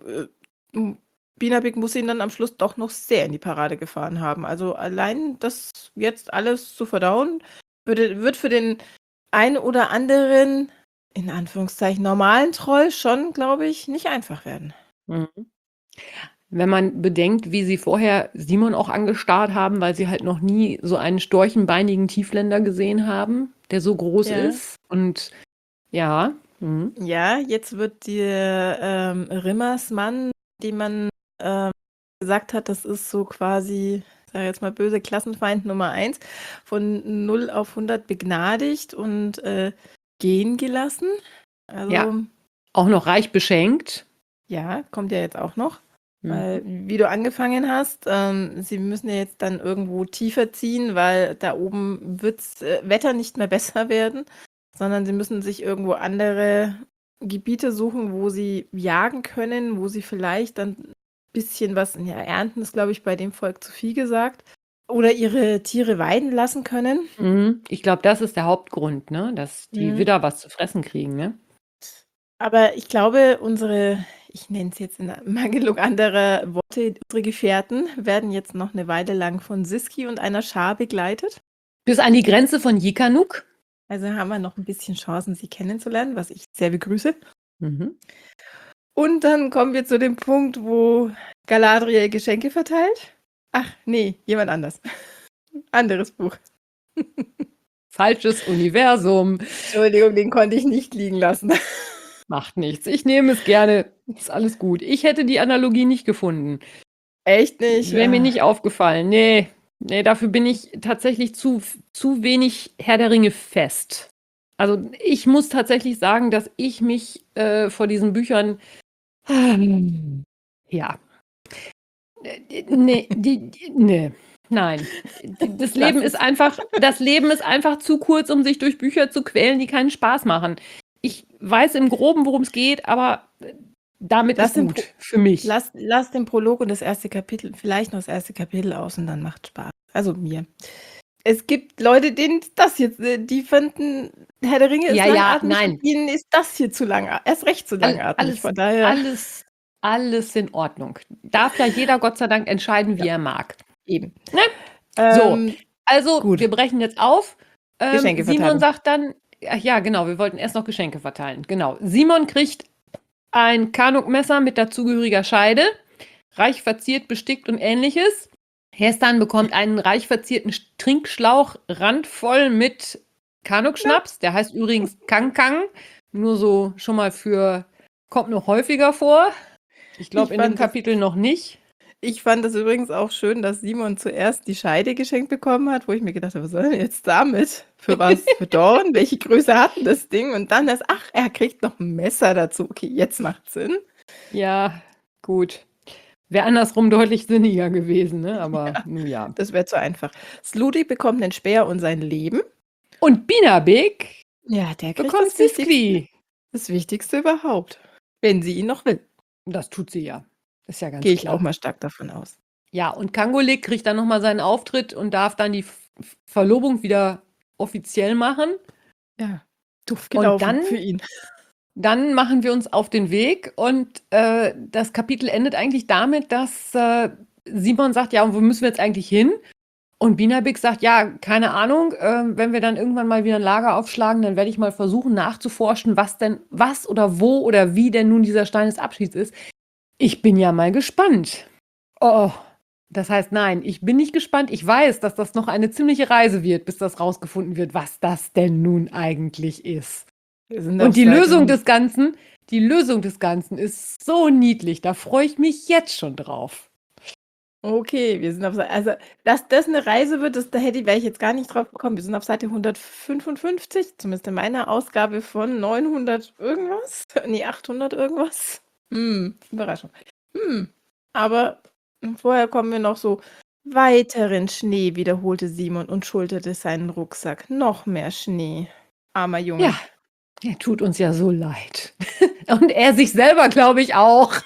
Bienabik muss ihn dann am Schluss doch noch sehr in die Parade gefahren haben. Also allein das jetzt alles zu verdauen, wird für den einen oder anderen, in Anführungszeichen, normalen Troll schon, glaube ich, nicht einfach werden. Mhm. Wenn man bedenkt, wie sie vorher Simon auch angestarrt haben, weil sie halt noch nie so einen storchenbeinigen Tiefländer gesehen haben, der so groß Ja. ist. Und ja. Mhm. Ja, jetzt wird der Rimmersmann, den man gesagt hat, das ist so quasi, ich sage jetzt mal böse, Klassenfeind Nummer 1, von 0 auf 100 begnadigt und gehen gelassen. Also, Ja. Auch noch reich beschenkt. ja, kommt ja jetzt auch noch. Mhm. Weil, wie du angefangen hast, sie müssen ja jetzt dann irgendwo tiefer ziehen, weil da oben wirds Wetter nicht mehr besser werden, sondern sie müssen sich irgendwo andere Gebiete suchen, wo sie jagen können, wo sie vielleicht dann ein bisschen was, ja, ernten ist, glaube ich, bei dem Volk zu viel gesagt, oder ihre Tiere weiden lassen können. Mhm. Ich glaube, das ist der Hauptgrund, ne? Dass die Widder was zu fressen kriegen, ne? Aber ich glaube, ich nenne es jetzt in Mangelung anderer Worte, unsere Gefährten werden jetzt noch eine Weile lang von Siski und einer Schar begleitet. Bis an die Grenze von Jikanuk. Also haben wir noch ein bisschen Chancen, sie kennenzulernen, was ich sehr begrüße. Mhm. Und dann kommen wir zu dem Punkt, wo Galadriel Geschenke verteilt. Ach, nee, jemand anders. Anderes Buch. Falsches Universum. Entschuldigung, den konnte ich nicht liegen lassen. Macht nichts. Ich nehme es gerne. Ist alles gut. Ich hätte die Analogie nicht gefunden. Echt nicht? Wäre mir nicht aufgefallen. Nee, dafür bin ich tatsächlich zu wenig Herr der Ringe fest. Also ich muss tatsächlich sagen, dass ich mich vor diesen Büchern ja. Nee. Nein. Das Leben ist einfach zu kurz, um sich durch Bücher zu quälen, die keinen Spaß machen. Ich weiß im Groben, worum es geht, aber damit ist gut für mich. Lass den Prolog und das erste Kapitel, vielleicht noch das erste Kapitel aus und dann macht Spaß. Also mir. Es gibt Leute, denen das jetzt, die finden, Herr der Ringe ist langatmig, nein. ihnen ist das hier zu lang, erst recht zu langatmig. Von daher. Alles in Ordnung. Darf ja jeder Gott sei Dank entscheiden, wie er mag. Eben. Ne? So, also gut. wir brechen jetzt auf. Geschenke Simon sagt dann, ja genau, wir wollten erst noch Geschenke verteilen. Genau. Simon kriegt ein Kanuk-Messer mit dazugehöriger Scheide, reich verziert, bestickt und ähnliches. Hestan bekommt einen reich verzierten Trinkschlauch, randvoll mit Kanuk-Schnaps. Der heißt übrigens Kang-Kang. Nur so schon mal kommt noch häufiger vor. Ich glaube in dem Kapitel noch nicht. Ich fand das übrigens auch schön, dass Simon zuerst die Scheide geschenkt bekommen hat, wo ich mir gedacht habe, was soll denn jetzt damit? Für was? Für Dorn? Welche Größe hat denn das Ding? Und dann er kriegt noch ein Messer dazu. Okay, jetzt macht Sinn. Ja, gut. Wäre andersrum deutlich sinniger gewesen, ne? Aber ja. Das wäre zu einfach. Sludig bekommt einen Speer und sein Leben. Und Bienabik der kriegt bekommt Siskwi. Das Wichtigste überhaupt. Wenn sie ihn noch will. Das tut sie ja. Ist ja ganz Gehe ich klar. auch mal stark davon aus. Ja, und Kangolik kriegt dann nochmal seinen Auftritt und darf dann die Verlobung wieder offiziell machen. Ja, doof Und gelaufen für ihn. dann machen wir uns auf den Weg und das Kapitel endet eigentlich damit, dass Simon sagt, ja, und wo müssen wir jetzt eigentlich hin? Und Binabik sagt, ja, keine Ahnung, wenn wir dann irgendwann mal wieder ein Lager aufschlagen, dann werde ich mal versuchen nachzuforschen, was oder wo oder wie denn nun dieser Stein des Abschieds ist. Ich bin ja mal gespannt. Oh, das heißt, nein, ich bin nicht gespannt. Ich weiß, dass das noch eine ziemliche Reise wird, bis das rausgefunden wird, was das denn nun eigentlich ist. Wir sind auf Und die Seite Lösung des Ganzen ist so niedlich. Da freue ich mich jetzt schon drauf. Okay, wir sind auf Seite, also, dass das eine Reise wird, wäre ich jetzt gar nicht drauf gekommen. Wir sind auf Seite 155, zumindest in meiner Ausgabe von 900 irgendwas. Ne, 800 irgendwas. Überraschung. Aber vorher kommen wir noch so: „Weiteren Schnee“, wiederholte Simon und schulterte seinen Rucksack. Noch mehr Schnee. Armer Junge. Ja, er tut uns ja so leid. Und er sich selber, glaube ich, auch.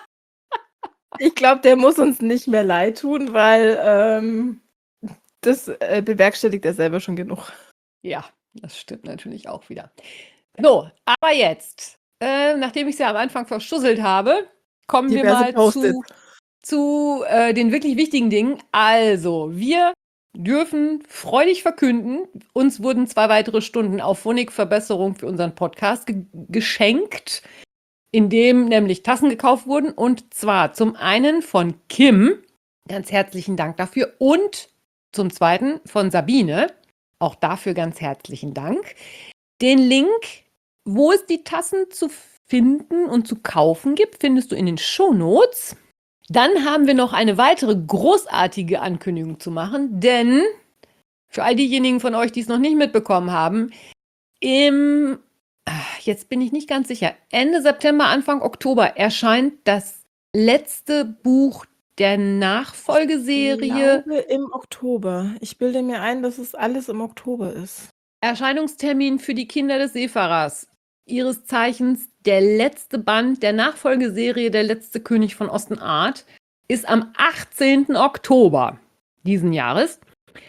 Ich glaube, der muss uns nicht mehr leid tun, weil das bewerkstelligt er selber schon genug. Ja, das stimmt natürlich auch wieder. So, aber jetzt, nachdem ich es ja am Anfang verschusselt habe, kommen wir Diverse mal Post-its. zu den wirklich wichtigen Dingen. Also, wir dürfen freudig verkünden, uns wurden 2 weitere Stunden auf Phonik-Verbesserung für unseren Podcast geschenkt, in dem nämlich Tassen gekauft wurden. Und zwar zum einen von Kim, ganz herzlichen Dank dafür, und zum zweiten von Sabine, auch dafür ganz herzlichen Dank. Den Link, wo es die Tassen zu finden und zu kaufen gibt, findest du in den Shownotes. Dann haben wir noch eine weitere großartige Ankündigung zu machen, denn für all diejenigen von euch, die es noch nicht mitbekommen haben, jetzt bin ich nicht ganz sicher, Ende September, Anfang Oktober erscheint das letzte Buch der Ich Nachfolgeserie. glaube im Oktober. Ich bilde mir ein, dass es alles im Oktober ist. Erscheinungstermin für die Kinder des Seefahrers. Ihres Zeichens der letzte Band der Nachfolgeserie Der letzte König von Ostenart ist am 18. Oktober diesen Jahres.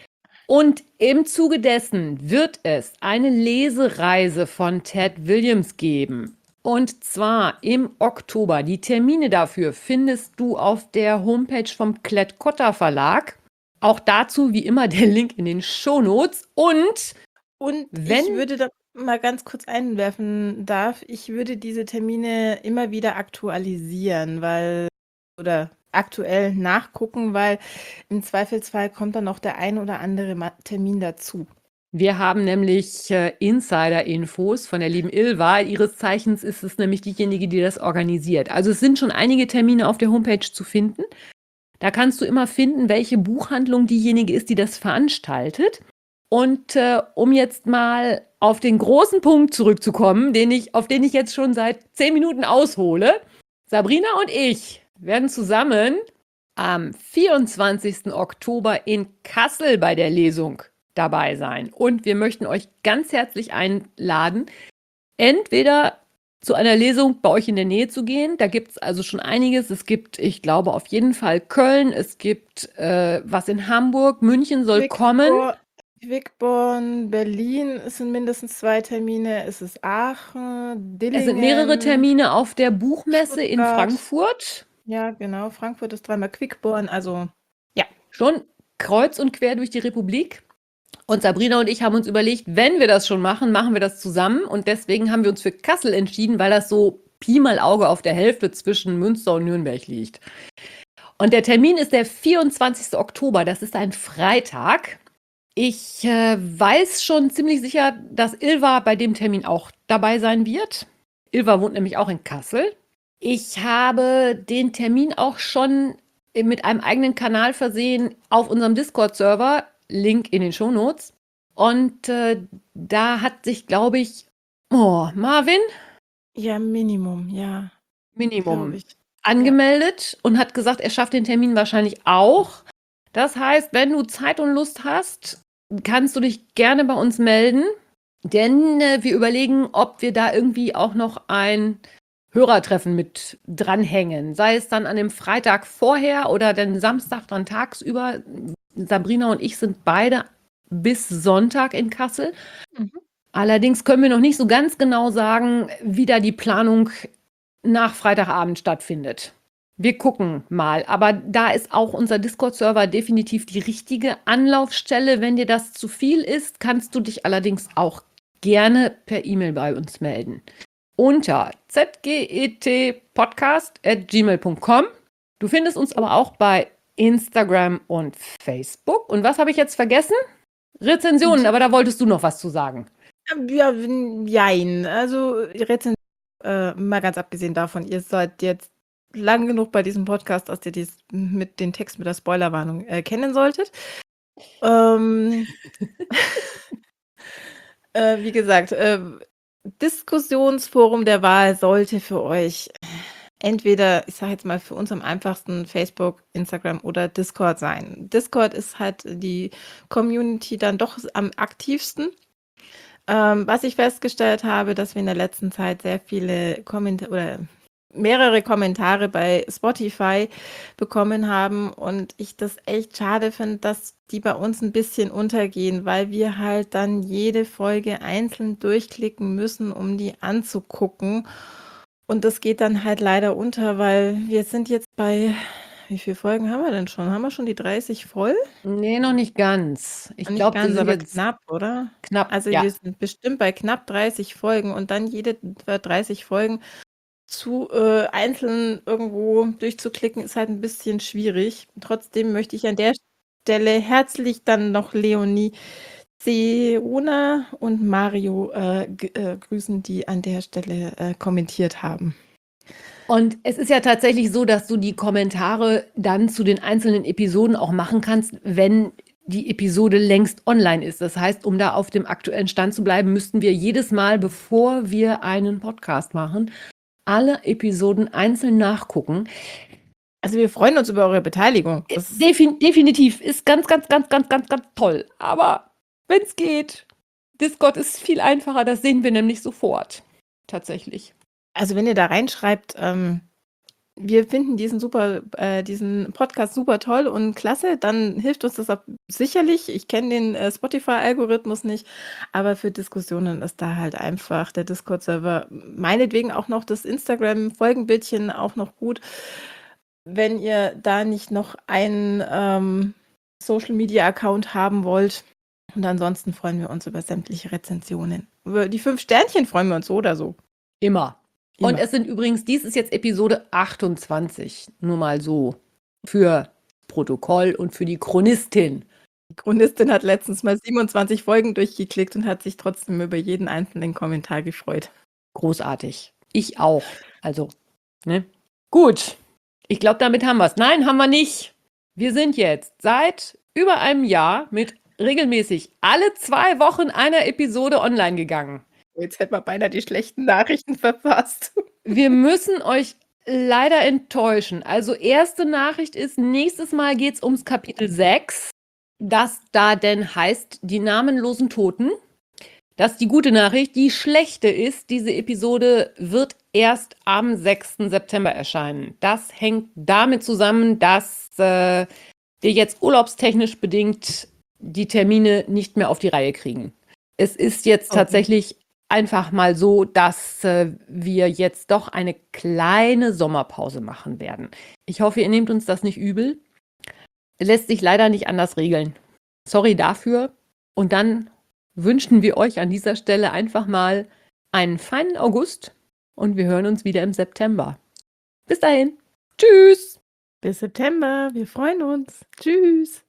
Und im Zuge dessen wird es eine Lesereise von Ted Williams geben. Und zwar im Oktober. Die Termine dafür findest du auf der Homepage vom Klett-Cotta Verlag. Auch dazu wie immer der Link in den Shownotes. Und ich würde da mal ganz kurz einwerfen darf, ich würde diese Termine immer wieder aktualisieren, oder aktuell nachgucken, weil im Zweifelsfall kommt dann noch der ein oder andere Termin dazu. wir haben nämlich Insider-Infos von der lieben Ilva. Ihres Zeichens ist es nämlich diejenige, die das organisiert. Also es sind schon einige Termine auf der Homepage zu finden. Da kannst du immer finden, welche Buchhandlung diejenige ist, die das veranstaltet. Und um jetzt mal auf den großen Punkt zurückzukommen, auf den ich jetzt schon seit 10 Minuten aushole. Sabrina und ich werden zusammen am 24. Oktober in Kassel bei der Lesung dabei sein. Und wir möchten euch ganz herzlich einladen, entweder zu einer Lesung bei euch in der Nähe zu gehen. Da gibt es also schon einiges. Es gibt, ich glaube, auf jeden Fall Köln. Es gibt was in Hamburg. München soll kommen. Quickborn, Berlin, es sind mindestens 2 Termine. Es ist Aachen, Dillingen. Es sind mehrere Termine auf der Buchmesse in Stuttgart. Frankfurt. Ja, genau. Frankfurt ist 3-mal Quickborn. Also, ja, schon kreuz und quer durch die Republik. Und Sabrina und ich haben uns überlegt, wenn wir das schon machen, machen wir das zusammen. Und deswegen haben wir uns für Kassel entschieden, weil das so Pi mal Auge auf der Hälfte zwischen Münster und Nürnberg liegt. Und der Termin ist der 24. Oktober. Das ist ein Freitag. Ich weiß schon ziemlich sicher, dass Ilva bei dem Termin auch dabei sein wird. Ilva wohnt nämlich auch in Kassel. Ich habe den Termin auch schon mit einem eigenen Kanal versehen auf unserem Discord-Server. Link in den Shownotes. Und da hat sich, glaube ich, Marvin? Ja, Minimum, ja. Minimum. Angemeldet und hat gesagt, er schafft den Termin wahrscheinlich auch. Das heißt, wenn du Zeit und Lust hast, kannst du dich gerne bei uns melden, denn wir überlegen, ob wir da irgendwie auch noch ein Hörertreffen mit dranhängen. Sei es dann an dem Freitag vorher oder den Samstag dann tagsüber. Sabrina und ich sind beide bis Sonntag in Kassel. Mhm. Allerdings können wir noch nicht so ganz genau sagen, wie da die Planung nach Freitagabend stattfindet. Wir gucken mal, aber da ist auch unser Discord-Server definitiv die richtige Anlaufstelle. Wenn dir das zu viel ist, kannst du dich allerdings auch gerne per E-Mail bei uns melden. Unter zgetpodcast@gmail.com. Du findest uns aber auch bei Instagram und Facebook. Und was habe ich jetzt vergessen? Rezensionen, aber da wolltest du noch was zu sagen. Ja, jein. Also Rezension, mal ganz abgesehen davon, ihr seid jetzt lang genug bei diesem Podcast, dass ihr dies mit den Text mit der Spoilerwarnung kennen solltet. Wie gesagt, Diskussionsforum der Wahl sollte für euch entweder, ich sage jetzt mal, für uns am einfachsten Facebook, Instagram oder Discord sein. Discord ist halt die Community dann doch am aktivsten. Was ich festgestellt habe, dass wir in der letzten Zeit sehr viele Kommentare oder mehrere Kommentare bei Spotify bekommen haben und ich das echt schade finde, dass die bei uns ein bisschen untergehen, weil wir halt dann jede Folge einzeln durchklicken müssen, um die anzugucken. Und das geht dann halt leider unter, weil wir sind jetzt bei, wie viele Folgen haben wir denn schon? Haben wir schon die 30 voll? Nee, noch nicht ganz. Ich Nicht glaube, wir ganz, sind aber jetzt knapp, oder? knapp. Also Ja, wir sind bestimmt bei knapp 30 Folgen und dann jede 30 Folgen zu einzeln irgendwo durchzuklicken, ist halt ein bisschen schwierig. Trotzdem möchte ich an der Stelle herzlich dann noch Leonie, Seona und Mario grüßen, die an der Stelle kommentiert haben. und es ist ja tatsächlich so, dass du die Kommentare dann zu den einzelnen Episoden auch machen kannst, wenn die Episode längst online ist. Das heißt, um da auf dem aktuellen Stand zu bleiben, müssten wir jedes Mal, bevor wir einen Podcast machen, alle Episoden einzeln nachgucken. Also wir freuen uns über eure Beteiligung. Das ist Definitiv ist ganz, ganz, ganz, ganz, ganz, ganz toll. Aber wenn es geht, Discord ist viel einfacher, das sehen wir nämlich sofort. Tatsächlich. Also wenn ihr da reinschreibt, wir finden diesen Podcast super toll und klasse, dann hilft uns das auch sicherlich. Ich kenne den Spotify-Algorithmus nicht, aber für Diskussionen ist da halt einfach der Discord-Server, meinetwegen auch noch das Instagram-Folgenbildchen auch noch gut. Wenn ihr da nicht noch einen Social-Media-Account haben wollt. Und ansonsten freuen wir uns über sämtliche Rezensionen. Über die 5 Sternchen freuen wir uns so oder so. Immer. Und Immer. es sind übrigens, dies ist jetzt Episode 28, nur mal so für Protokoll und für die Chronistin. Die Chronistin hat letztens mal 27 Folgen durchgeklickt und hat sich trotzdem über jeden einzelnen Kommentar gefreut. Großartig. Ich auch. Also, ne? Gut. Ich glaube, damit haben wir es. Nein, haben wir nicht. Wir sind jetzt seit über einem Jahr mit regelmäßig alle 2 Wochen einer Episode online gegangen. Jetzt hätten wir beinahe die schlechten Nachrichten verpasst. Wir müssen euch leider enttäuschen. Also erste Nachricht ist, nächstes Mal geht es ums Kapitel 6, das da denn heißt, die namenlosen Toten. Das ist die gute Nachricht. Die schlechte ist, diese Episode wird erst am 6. September erscheinen. Das hängt damit zusammen, dass wir jetzt urlaubstechnisch bedingt die Termine nicht mehr auf die Reihe kriegen. Es ist jetzt tatsächlich einfach mal so, dass wir jetzt doch eine kleine Sommerpause machen werden. Ich hoffe, ihr nehmt uns das nicht übel. Lässt sich leider nicht anders regeln. Sorry dafür. Und dann wünschen wir euch an dieser Stelle einfach mal einen feinen August und wir hören uns wieder im September. Bis dahin. Tschüss. Bis September. Wir freuen uns. Tschüss.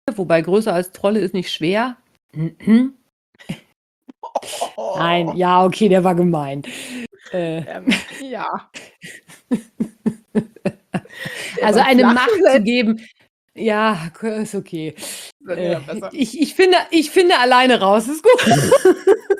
wobei größer als Trolle ist nicht schwer. Mhm. Nein, ja, okay, der war gemein. Ja. Also war eine flach Macht zu gesetzt. geben. Ja, ist okay. Dann wieder besser. Ich finde alleine raus, ist gut.